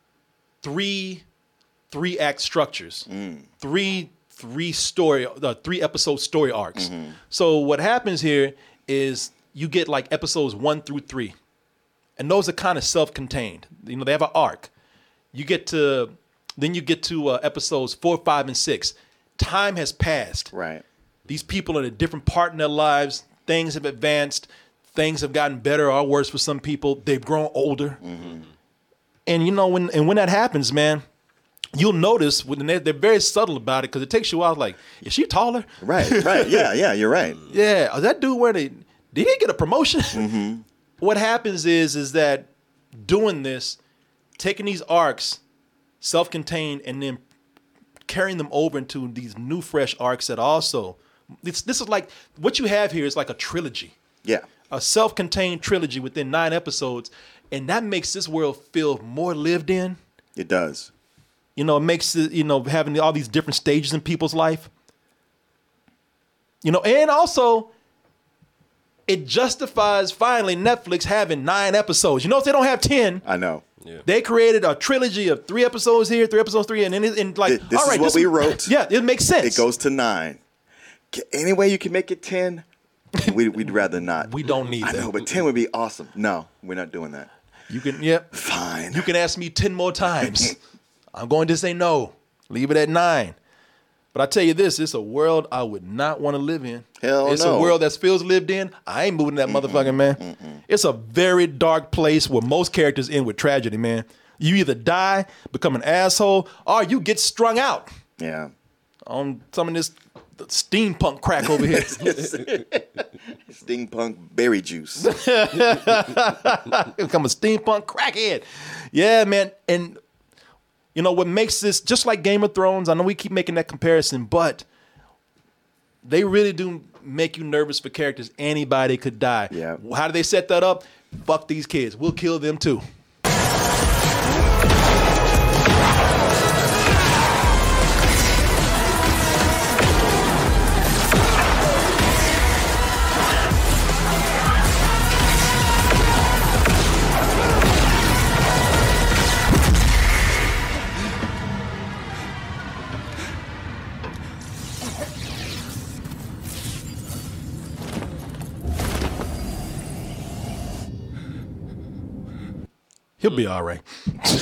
three three act structures, mm. three three story uh, three episode story arcs. Mm-hmm. So what happens here is you get like episodes one through three, and those are kind of self-contained. You know, they have an arc. You get to then you get to uh, episodes four, five, and six. Time has passed. Right. These people are in a different part in their lives. Things have advanced. Things have gotten better or worse for some people. They've grown older. Mm-hmm. And you know, when and when that happens, man, you'll notice when they're, they're very subtle about it because it takes you out. Like, is she taller? Right. Right. Yeah. Yeah. You're right. Yeah. Is that dude where they did he get a promotion? Mm-hmm. What happens is is that doing this, taking these arcs, self-contained, and then carrying them over into these new fresh arcs that also this this is like what you have here is like a trilogy. Yeah. A self-contained trilogy within nine episodes, and that makes this world feel more lived in. It does. You know, it makes it, you know, having all these different stages in people's life. You know, and also it justifies finally Netflix having nine episodes. You know, they don't have ten. I know. Yeah. They created a trilogy of three episodes here, three episodes three, and then it, and like, this all right, is what this we wrote. Yeah, it makes sense. It goes to nine. Any way you can make it ten, we, we'd rather not. We don't need I that. know, but ten would be awesome. No, we're not doing that. You can, yep. Fine. You can ask me ten more times. I'm going to say no. Leave it at nine. But I tell you this, it's a world I would not want to live in. Hell it's no. a world that feels lived in. I ain't moving that Mm-mm. motherfucking man. Mm-mm. It's a very dark place where most characters end with tragedy, man. You either die, become an asshole, or you get strung out. Yeah. On some of this steampunk crack over here. Steampunk berry juice. Become a steampunk crackhead. Yeah, man. And you know what makes this just like Game of Thrones? I know we keep making that comparison, but they really do make you nervous for characters. Anybody could die. Yeah. How do they set that up? Fuck these kids. We'll kill them too. He'll be all right.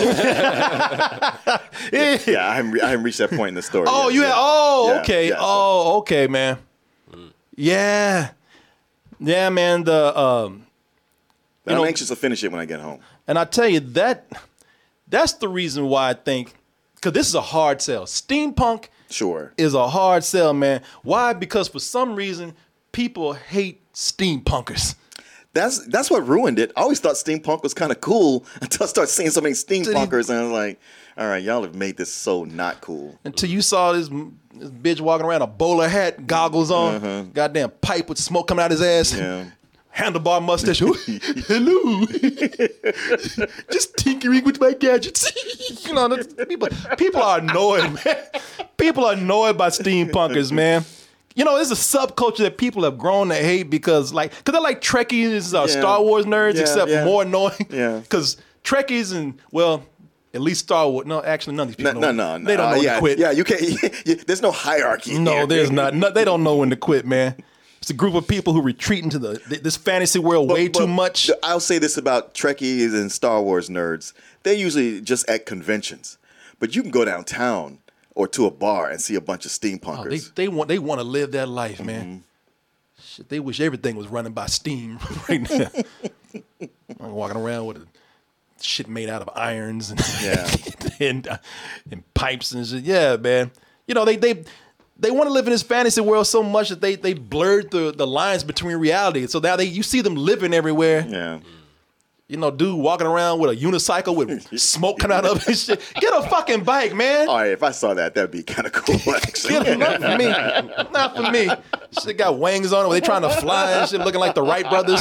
yeah, yeah, I haven't, re- I haven't reached that point in the story. Oh, yet. you yeah. had, oh, Yeah, okay. yeah, so- oh, okay, man. Yeah. Yeah, man. The um, But you I'm know, anxious to finish it when I get home. and I tell you that that's the reason why I think, because this is a hard sell. Steampunk Sure. is a hard sell, man. Why? Because for some reason people hate steampunkers. That's that's what ruined it. I always thought steampunk was kind of cool until I started seeing so many steampunkers, and I was like, all right, y'all have made this so not cool. Until you saw this, this bitch walking around, a bowler hat, goggles on, Uh-huh. goddamn pipe with smoke coming out his ass, Yeah. handlebar mustache. Hello, just tinkering with my gadgets. You know, that's- people people are annoyed, man. People are annoyed by steampunkers, man. You know, there's a subculture that people have grown to hate because, like, because they're like Trekkies, uh, Yeah. Star Wars nerds, Yeah, except yeah. more annoying. Yeah. Because Trekkies and, well, at least Star Wars. No, actually, none of these No, people no, know. no. They don't uh, know when yeah, to quit. Yeah, you can't. You, there's no hierarchy. No, here. there's not. No, they don't know when to quit, man. It's a group of people who retreat into the this fantasy world But- way but too much. I'll say this about Trekkies and Star Wars nerds: they're usually just at conventions, but you can go downtown or to a bar and see a bunch of Oh, they steampunkers. they want they want to live that life, man. Mm-hmm. Shit, they wish everything was running by steam right now. I'm walking around with a shit made out of irons and Yeah. and, uh, and pipes and shit. Yeah, man. You know they they. They want to live in this fantasy world so much that they they blurred the, the lines between reality. So now they you see them living everywhere. Yeah. You know, dude walking around with a unicycle with smoke coming out of his shit. Get a fucking bike, man. All right, if I saw that, that'd be kind of cool. Actually, Get a, not for me. Not for me. Shit got wings on it. They trying to fly and shit, looking like the Wright brothers.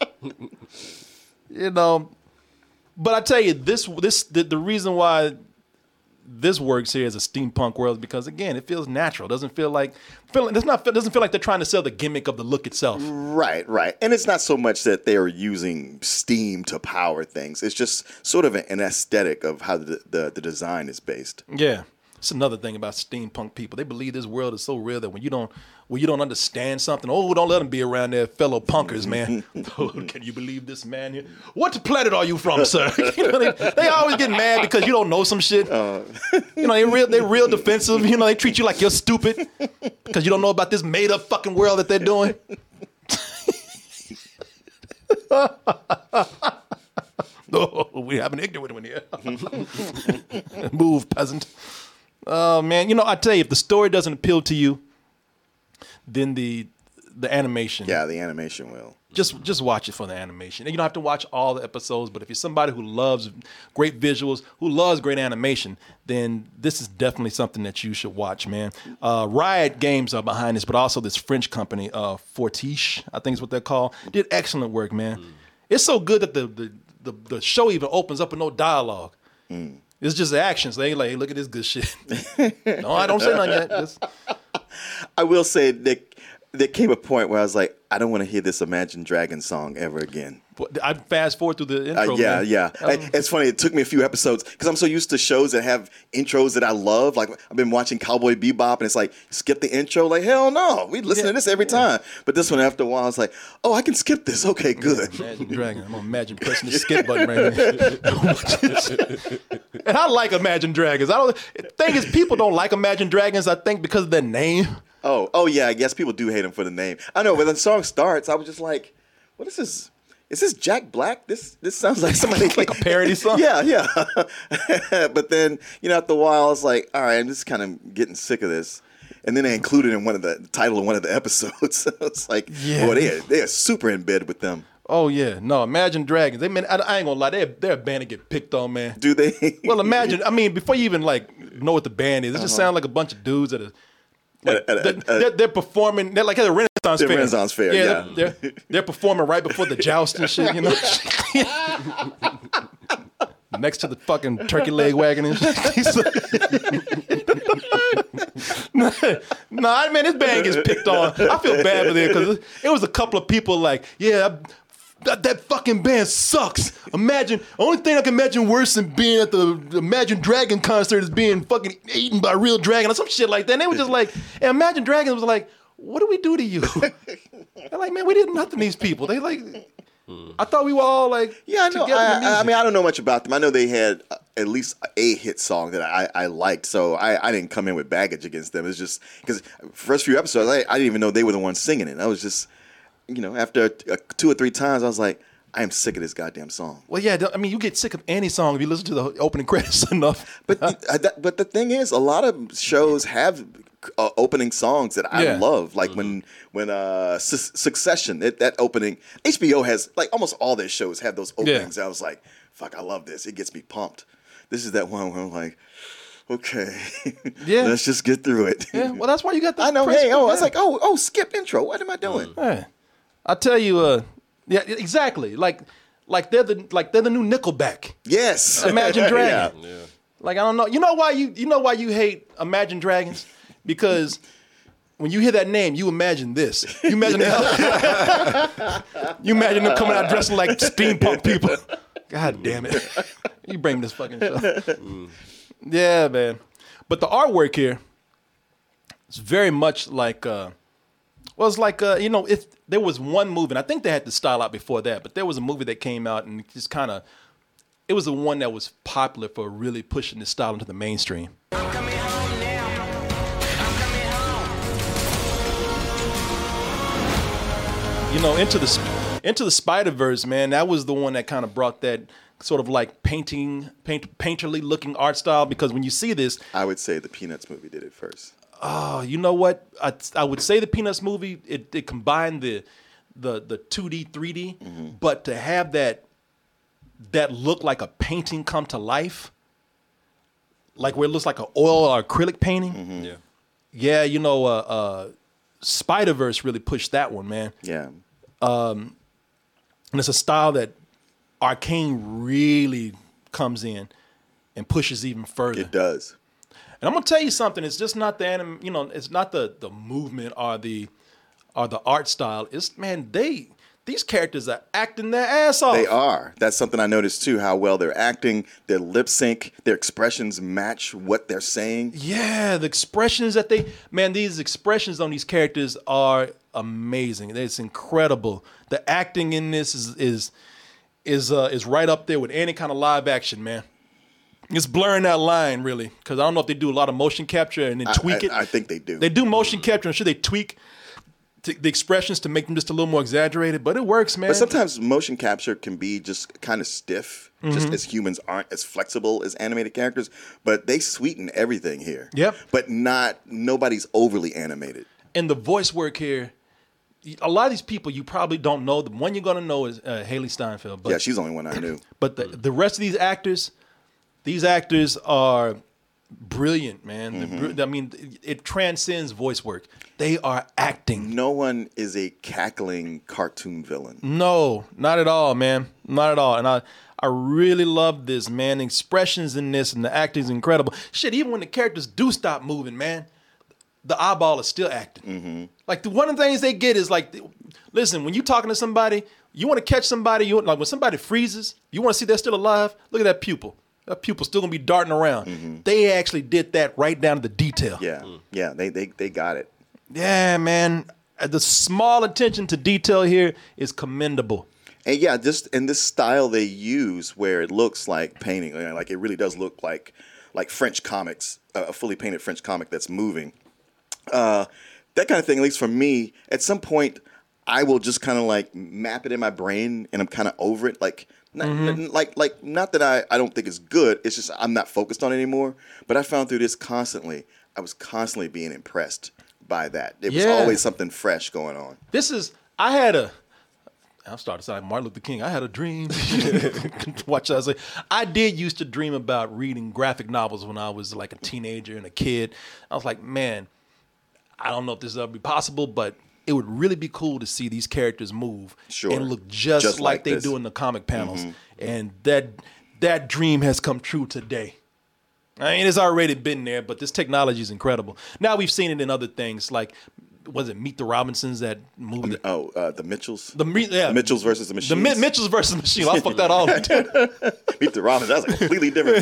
You know, but I tell you, this this the, the reason why this works here as a steampunk world is because again, it feels natural. It doesn't feel like feel it's not it doesn't feel like they're trying to sell the gimmick of the look itself. Right, right. And it's not so much that they are using steam to power things. It's just sort of an aesthetic of how the the, the design is based. Yeah. It's another thing about steampunk people. They believe this world is so real that when you don't when you don't understand something, oh, don't let them be around their fellow punkers, man. Oh, can you believe this man here? What planet are you from, sir? You know, they, they always get mad because you don't know some shit. Uh, You know, they real they real defensive. You know, they treat you like you're stupid because you don't know about this made up fucking world that they're doing. Oh, we have an ignorant one here. Move, peasant. Oh man, you know, I tell you, if the story doesn't appeal to you, then the the animation. Yeah, the animation will. Just just watch it for the animation. And you don't have to watch all the episodes, but if you're somebody who loves great visuals, who loves great animation, then this is definitely something that you should watch, man. Uh, Riot Games are behind this, but also this French company, uh, Fortiche, I think is what they're called, did excellent work, man. Mm. It's so good that the, the the the show even opens up with no dialogue. Mm. It's just action. So they like, hey, look at this good shit. No, I don't say nothing yet. Just... I will say that there came a point where I was like, I don't want to hear this Imagine Dragons song ever again. I fast forward through the intro. Uh, yeah, man. yeah. Um, It's funny. It took me a few episodes because I'm so used to shows that have intros that I love. Like I've been watching Cowboy Bebop, and it's like skip the intro. Like hell no, we listen Yeah. to this every time. But this one, after a while, I was like, oh, I can skip this. Okay, good. Imagine Dragon. I'm gonna imagine pressing the skip button right here. And I like Imagine Dragons. I don't. The thing is, people don't like Imagine Dragons. I think because of their name. Oh, oh yeah. I guess people do hate him for the name. I know. When the song starts, I was just like, what is this? Is this Jack Black? This this sounds like somebody like a parody song. Yeah, yeah. But then, you know, after a while, I was like, all right, I'm just kind of getting sick of this. And then they included in one of the, the title of one of the episodes. So it's like, Yeah. boy, they are, they are super in bed with them. Oh yeah, no. Imagine Dragons. They mean I, I ain't gonna lie. They're they're a band that get picked on, man. Do they? Well, imagine. I mean, before you even like know what the band is, it just Uh-huh. sounds like a bunch of dudes that are. Like, Uh, uh, they're, uh, they're, they're performing. They're like at a Renaissance Renaissance the Fair. Renaissance Fair, Yeah, yeah. They're, they're, they're performing right before the joust and shit, you know? Next to the fucking turkey leg wagon and shit. No, nah, man, this band gets picked on. I feel bad for them because it was a couple of people like, yeah, that, that fucking band sucks. Imagine, only thing I can imagine worse than being at the Imagine Dragon concert is being fucking eaten by a real dragon or some shit like that. And they were just like, and Imagine Dragons was like, what do we do to you? They're like, man, we did nothing to these people. They like, I thought we were all like, yeah, I know. together in I, I music. mean, I don't know much about them. I know they had uh, at least a hit song that I, I liked, so I, I didn't come in with baggage against them. It's just because first few episodes, I, I didn't even know they were the ones singing it. I was just, you know, after uh, two or three times, I was like, I am sick of this goddamn song. Well, yeah, I mean, you get sick of any song if you listen to the opening credits enough. But uh, that, but the thing is, a lot of shows have uh, opening songs that I Yeah. love, like when when uh, Su- Succession, it, that opening. H B O has like almost all their shows have those openings. I was like, fuck, I love this. It gets me pumped. This is that one where I'm like, okay, Yeah. let's just get through it. Yeah, well, that's why you got the I know. press Hey, oh, for I was that. like, oh, oh, skip intro. What am I doing? Hey, I tell you, uh, yeah, exactly. Like, like they're the like they're the new Nickelback. Yes, Imagine Dragons. Yeah. Like I don't know. You know why you you know why you hate Imagine Dragons? Because when you hear that name, you imagine this. You imagine you imagine them coming out dressing like steampunk people. God damn it! You bring me this fucking show. Yeah, man. But the artwork here is very much like. Uh, Well, it's like, uh, you know, if there was one movie, and I think they had the style out before that, but there was a movie that came out and it just kind of, it was the one that was popular for really pushing this style into the mainstream. You know, into the into the Spider-Verse, man, that was the one that kind of brought that sort of like painting, paint, painterly looking art style, because when you see this, I would say the Peanuts movie did it first. Oh, you know what? I, I would say the Peanuts movie, it, it combined the the the two D, three D, Mm-hmm. but to have that that look like a painting come to life, like where it looks like an oil or acrylic painting. Mm-hmm. Yeah. Yeah, you know, uh, uh, Spider-Verse really pushed that one, man. Yeah. Um, and it's a style that Arcane really comes in and pushes even further. It does. And I'm gonna tell you something. It's just not the anim, you know, it's not the the movement or the or the art style. It's man, they these characters are acting their ass off. They are. That's something I noticed too. How well they're acting, their lip sync, their expressions match what they're saying. Yeah, the expressions that they man, these expressions on these characters are amazing. It's incredible. The acting in this is is is uh, is right up there with any kind of live action, man. It's blurring that line, really, because I don't know if they do a lot of motion capture and then I- tweak I- it. I think they do. They do motion capture, and should they tweak t- the expressions to make them just a little more exaggerated? But it works, man. But sometimes motion capture can be just kind of stiff, just Mhm. as humans aren't as flexible as animated characters. But they sweeten everything here. Yep. But not nobody's overly animated. And the voice work here, a lot of these people you probably don't know. The one you're gonna know is uh, Haley Steinfeld. But, yeah, she's the only one I knew. But the the rest of these actors, these actors are brilliant, man. They're Mm-hmm. br- I mean, it, it transcends voice work. They are acting. No one is a cackling cartoon villain. No, not at all, man. Not at all. And I, I really love this, man. The expressions in this and the acting is incredible. Shit, even when the characters do stop moving, man, the eyeball is still acting. Mm-hmm. Like the one of the things they get is like, listen, when you're talking to somebody, you want to catch somebody. You like when somebody freezes, you want to see they're still alive. Look at that pupil. That pupil's still gonna be darting around. They actually did that right down to the detail. Yeah, yeah, they they they got it. Yeah, man. The small attention to detail here is commendable. And yeah, just in this style they use where it looks like painting, you know, like it really does look like like French comics, a fully painted French comic that's moving. Uh, that kind of thing, at least for me, at some point, I will just kind of like map it in my brain, and I'm kind of over it. Like, not, Mhm. like, like, not that I, I don't think it's good. It's just I'm not focused on it anymore. But I found through this constantly, I was constantly being impressed by that. There was Yeah. always something fresh going on. This is, I had a, I'll start to sound like Martin Luther King. I had a dream. Watch that. I say, I did used to dream about reading graphic novels when I was like a teenager and a kid. I was like, man, I don't know if this will ever be possible, but it would really be cool to see these characters move Sure. and look just, Just like, like they this. do in the comic panels. Mhm. And that that dream has come true today. I mean, it's already been there, but this technology is incredible. Now we've seen it in other things, like, was it Meet the Robinsons, that movie? Oh, uh, the Mitchells? The, yeah. The Mitchells versus the The Machines? Mi- Mitchells versus the Machines. I fucked that all up. Meet the Robinsons. That's a completely different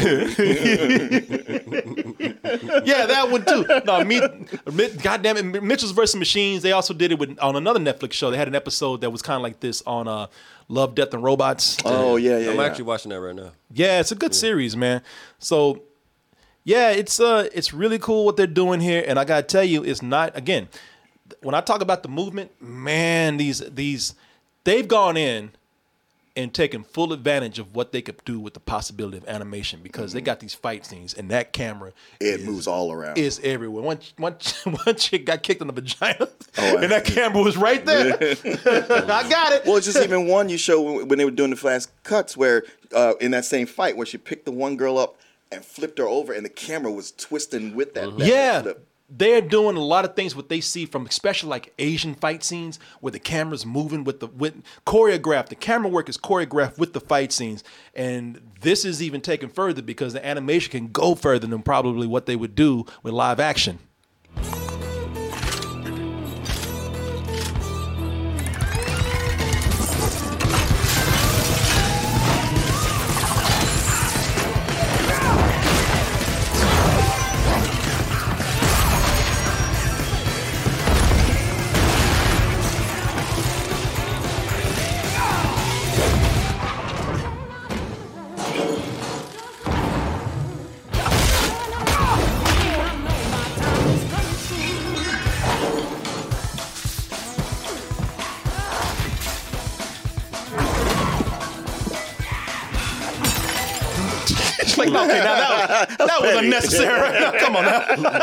movie. Yeah, that one too. No, meet, meet goddamn it, Mitchell's versus Machines. They also did it with on another Netflix show. They had an episode that was kind of like this on uh, Love, Death, and Robots. Oh yeah, yeah. I'm yeah. actually watching that right now. Yeah, it's a good series, man. So, yeah, it's uh, it's really cool what they're doing here, and I gotta tell you, it's not again. When I talk about the movement, man, these these they've gone in and taken full advantage of what they could do with the possibility of animation, because they got these fight scenes and that camera It is, moves all around. is everywhere. One one one chick got kicked in the vagina, Oh, and that camera was right there. I got it. Well, it's just even one you show when they were doing the flash cuts where uh, in that same fight where she picked the one girl up and flipped her over, and the camera was twisting with that. that Yeah. flip. They're doing a lot of things what they see from especially like Asian fight scenes where the camera's moving with the with choreographed. The camera work is choreographed with the fight scenes. And this is even taken further because the animation can go further than probably what they would do with live action. Like, no, okay, now that, that was unnecessary. Come on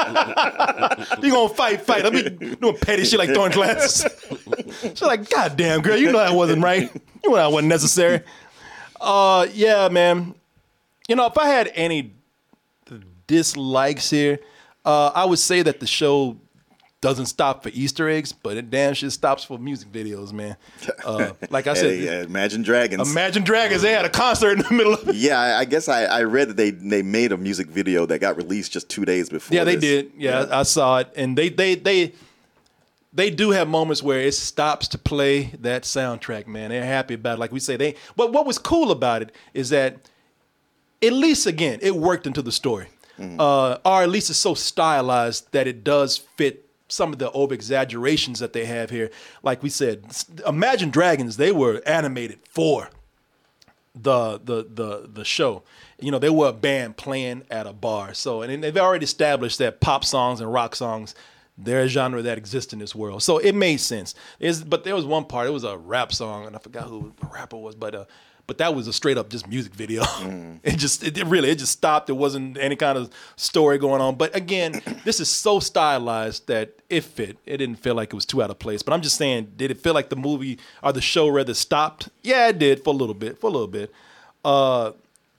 now. You gonna fight, fight. Let me doing petty shit like throwing glasses. She's like, God damn, girl, you know that wasn't right. You know that wasn't necessary. Uh, yeah, man. You know, if I had any dislikes here, uh, I would say that the show doesn't stop for Easter eggs, but it damn shit stops for music videos, man. Uh, like I said, Hey, yeah, Imagine Dragons. Imagine Dragons, they had a concert in the middle of it. Yeah, I, I guess I, I read that they they made a music video that got released just two days before. Yeah, they this. did. Yeah, I saw it, and they they they they do have moments where it stops to play that soundtrack. Man, they're happy about it. Like we say, they. But what was cool about it is that at least again it worked into the story, Mm-hmm. uh, or at least it's so stylized that it does fit some of the over exaggerations that they have here. Like we said, Imagine Dragons, they were animated for the the the the show. You know, they were a band playing at a bar. So, and they've already established that pop songs and rock songs, they're a genre that exists in this world. So it made sense. It's, but there was one part, it was a rap song, and I forgot who the rapper was, but uh, but that was a straight up just music video. Mm. It just, it, it really, it just stopped. There wasn't any kind of story going on. But again, this is so stylized that it fit. It didn't feel like it was too out of place. But I'm just saying, did it feel like the movie or the show rather stopped? Yeah, it did for a little bit, for a little bit. Uh,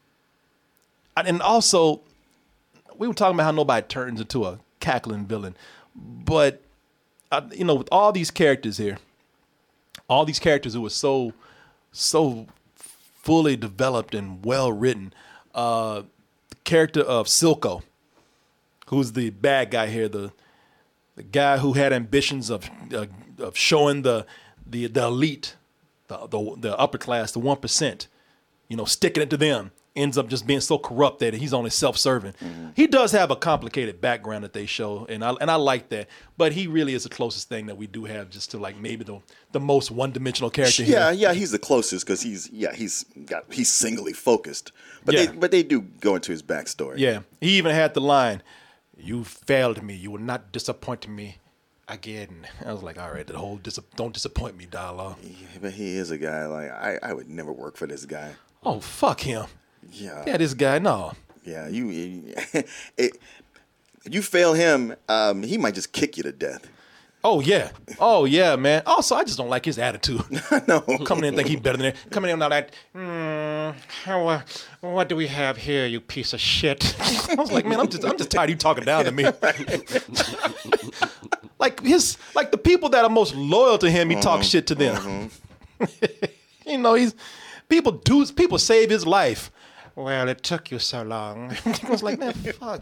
and also, we were talking about how nobody turns into a cackling villain. But, uh, you know, with all these characters here, all these characters who were so, so fully developed and well written. Uh, the character of Silco, who's the bad guy here, the the guy who had ambitions of uh, of showing the the the elite, the the, the upper class, the one percent, you know, sticking it to them, ends up just being so corrupt that he's only self-serving. Mm-hmm. He does have a complicated background that they show, and I and I like that. But he really is the closest thing that we do have, just to like maybe the the most one-dimensional character. Yeah, here. yeah, he's the closest because he's yeah he's got he's singly focused. But Yeah. they but they do go into his backstory. Yeah, he even had the line, "You failed me. You will not disappoint me again." I was like, all right, the whole dis- "don't disappoint me" dialogue. Yeah, but he is a guy like I, I would never work for this guy. Oh, fuck him. Yeah. Yeah, this guy, no. Yeah, you you, it, you fail him, um, he might just kick you to death. Oh yeah, oh yeah, man. Also, I just don't like his attitude. No, coming in and think he's better than that. Coming in and all that. Mm, how, uh, what do we have here, you piece of shit? I was like, man, I'm just, I'm just tired of you talking down to me. like his like the people that are most loyal to him, he Mm-hmm. talks shit to them. Mm-hmm. You know, he's people do people save his life. Well, it took you so long. I was like, man, fuck.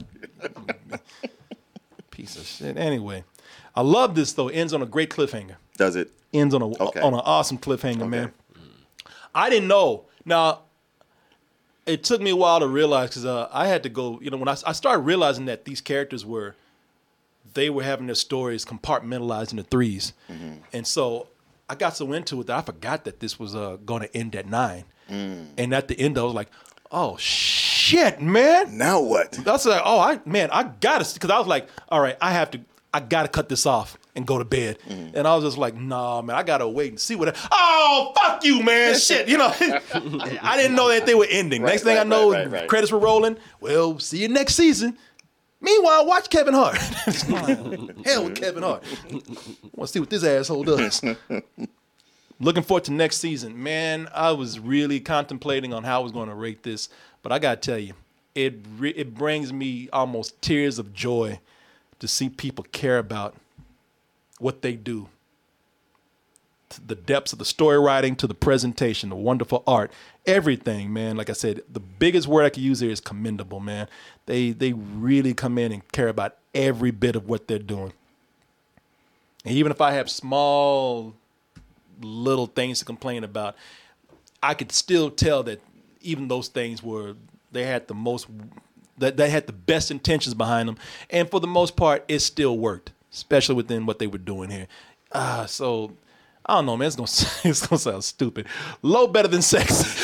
Piece of shit. Anyway, I love this though. Ends on a great cliffhanger. Does it? Ends on a Okay. on an awesome cliffhanger, Okay. man. I didn't know. Now, it took me a while to realize because uh, I had to go. You know, when I, I started realizing that these characters were, they were having their stories compartmentalized into threes, Mm-hmm. and so I got so into it that I forgot that this was uh, going to end at nine. Mm. And at the end, I was like, "Oh shit, man!" Now what? That's like, "Oh, I man, I gotta," because I was like, "All right, I have to, I gotta cut this off and go to bed." Mm-hmm. And I was just like, "Nah, man, I gotta wait and see what." I, oh, fuck you, man, shit. You know, I didn't know that they were ending. Right, Next thing right, I know, right, right, right. credits were rolling. Well, see you next season. Meanwhile, watch Kevin Hart. Hell with Kevin Hart. Want to see what this asshole does. Looking forward to next season. Man, I was really contemplating on how I was going to rate this, but I got to tell you, it re- it brings me almost tears of joy to see people care about what they do. To the depths of the story writing, to the presentation, the wonderful art, everything, man. Like I said, the biggest word I could use here is commendable, man. They they really come in and care about every bit of what they're doing. And even if I have small little things to complain about, I could still tell that even those things were, they had the most, that they had the best intentions behind them. And for the most part, it still worked, especially within what they were doing here. Ah, so I don't know, man. It's gonna it's gonna sound stupid. Low better than sex.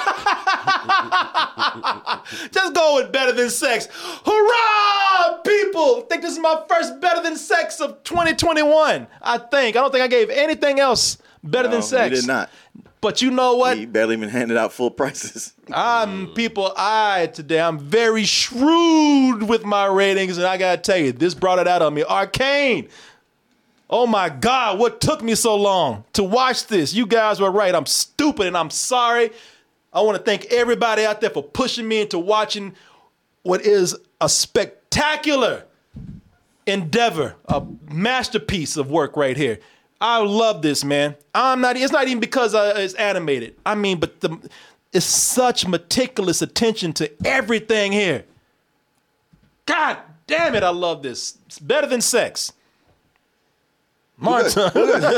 Just go with better than sex. Hurrah, people! I think this is my first better than sex of twenty twenty-one. I think. I don't think I gave anything else better No, than sex. You did not. But you know what? He barely even handed out full prices. I'm people. I today. I'm very shrewd with my ratings, and I gotta tell you, this brought it out on me. Arcane. Oh my God, what took me so long to watch this? You guys were right. I'm stupid and I'm sorry. I want to thank everybody out there for pushing me into watching what is a spectacular endeavor, a masterpiece of work right here. I love this, man. I'm not, it's not even because uh, it's animated. I mean, but the, it's such meticulous attention to everything here. God damn it, I love this. It's better than sex. Martin.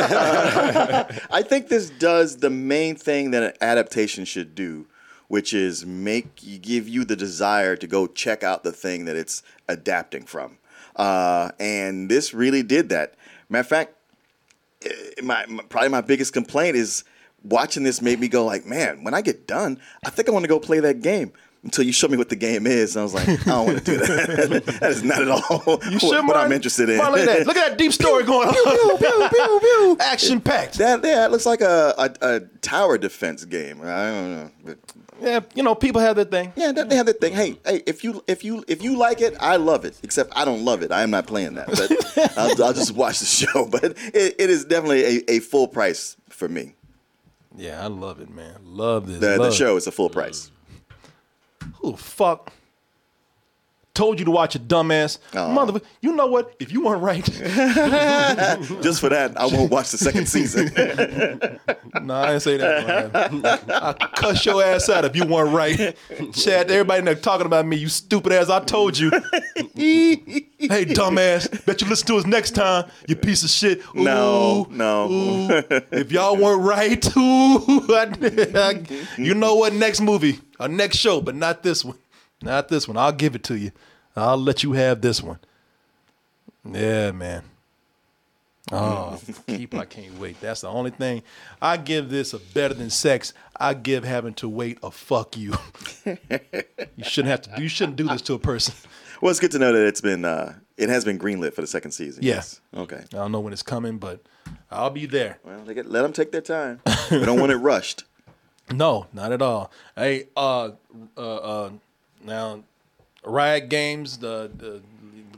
I think this does the main thing that an adaptation should do, which is make you give you the desire to go check out the thing that it's adapting from. Uh, and this really did that. Matter of fact, my, my probably my biggest complaint is watching this made me go like, man, when I get done, I think I want to go play that game. Until you showed me what the game is, and I was like, I don't want to do that. That is not at all You what, should, what Martin. I'm interested in. Martin, look at that. Look at that deep story going on. Pew, pew, pew, pew. Action packed. That yeah, it looks like a, a, a tower defense game. I don't know. But, Yeah, you know, people have their thing. yeah, they, they have that thing. Hey, hey, if you if you if you like it, I love it. Except I don't love it. I am not playing that. But I'll, I'll just watch the show. But it, it is definitely a, a full price for me. Yeah, I love it, man. Love this. The, the love. show is a full price. Who the fuck told you to watch a dumbass? Motherfucker, you know what? If you weren't right. Just for that, I won't watch the second season. No, I didn't say that. I'll cuss your ass out if you weren't right. Chad, everybody in there talking about me, you stupid ass. I told you. Hey, dumbass. Bet you listen to us next time, you piece of shit. Ooh, No, no. Ooh. If y'all weren't right, ooh, I- you know what? Next movie, or next show, but not this one. Not this one. I'll give it to you. I'll let you have this one. Yeah, man. Oh, people, I can't wait. That's the only thing. I give this a better than sex. I give having to wait a fuck you. You shouldn't have to. You shouldn't do this to a person. Well, it's good to know that it's been uh, it has been greenlit for the second season. Yes. Okay. I don't know when it's coming, but I'll be there. Well, they get, let them take their time. We don't want it rushed. No, not at all. Hey, uh, uh, uh, now, Riot Games, the, the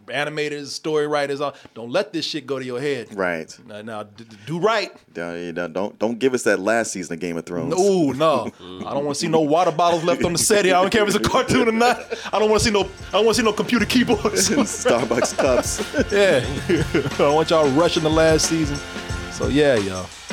animators, story writers, all, don't let this shit go to your head. Right. Now, now d- d- do right. Don't, don't don't give us that last season of Game of Thrones. No, no. I don't want to see no water bottles left on the set here. I don't care if it's a cartoon or not. I don't want to see no. I don't want to see no computer keyboards. Starbucks cups. Yeah. I don't want y'all rushing the last season. So yeah, y'all.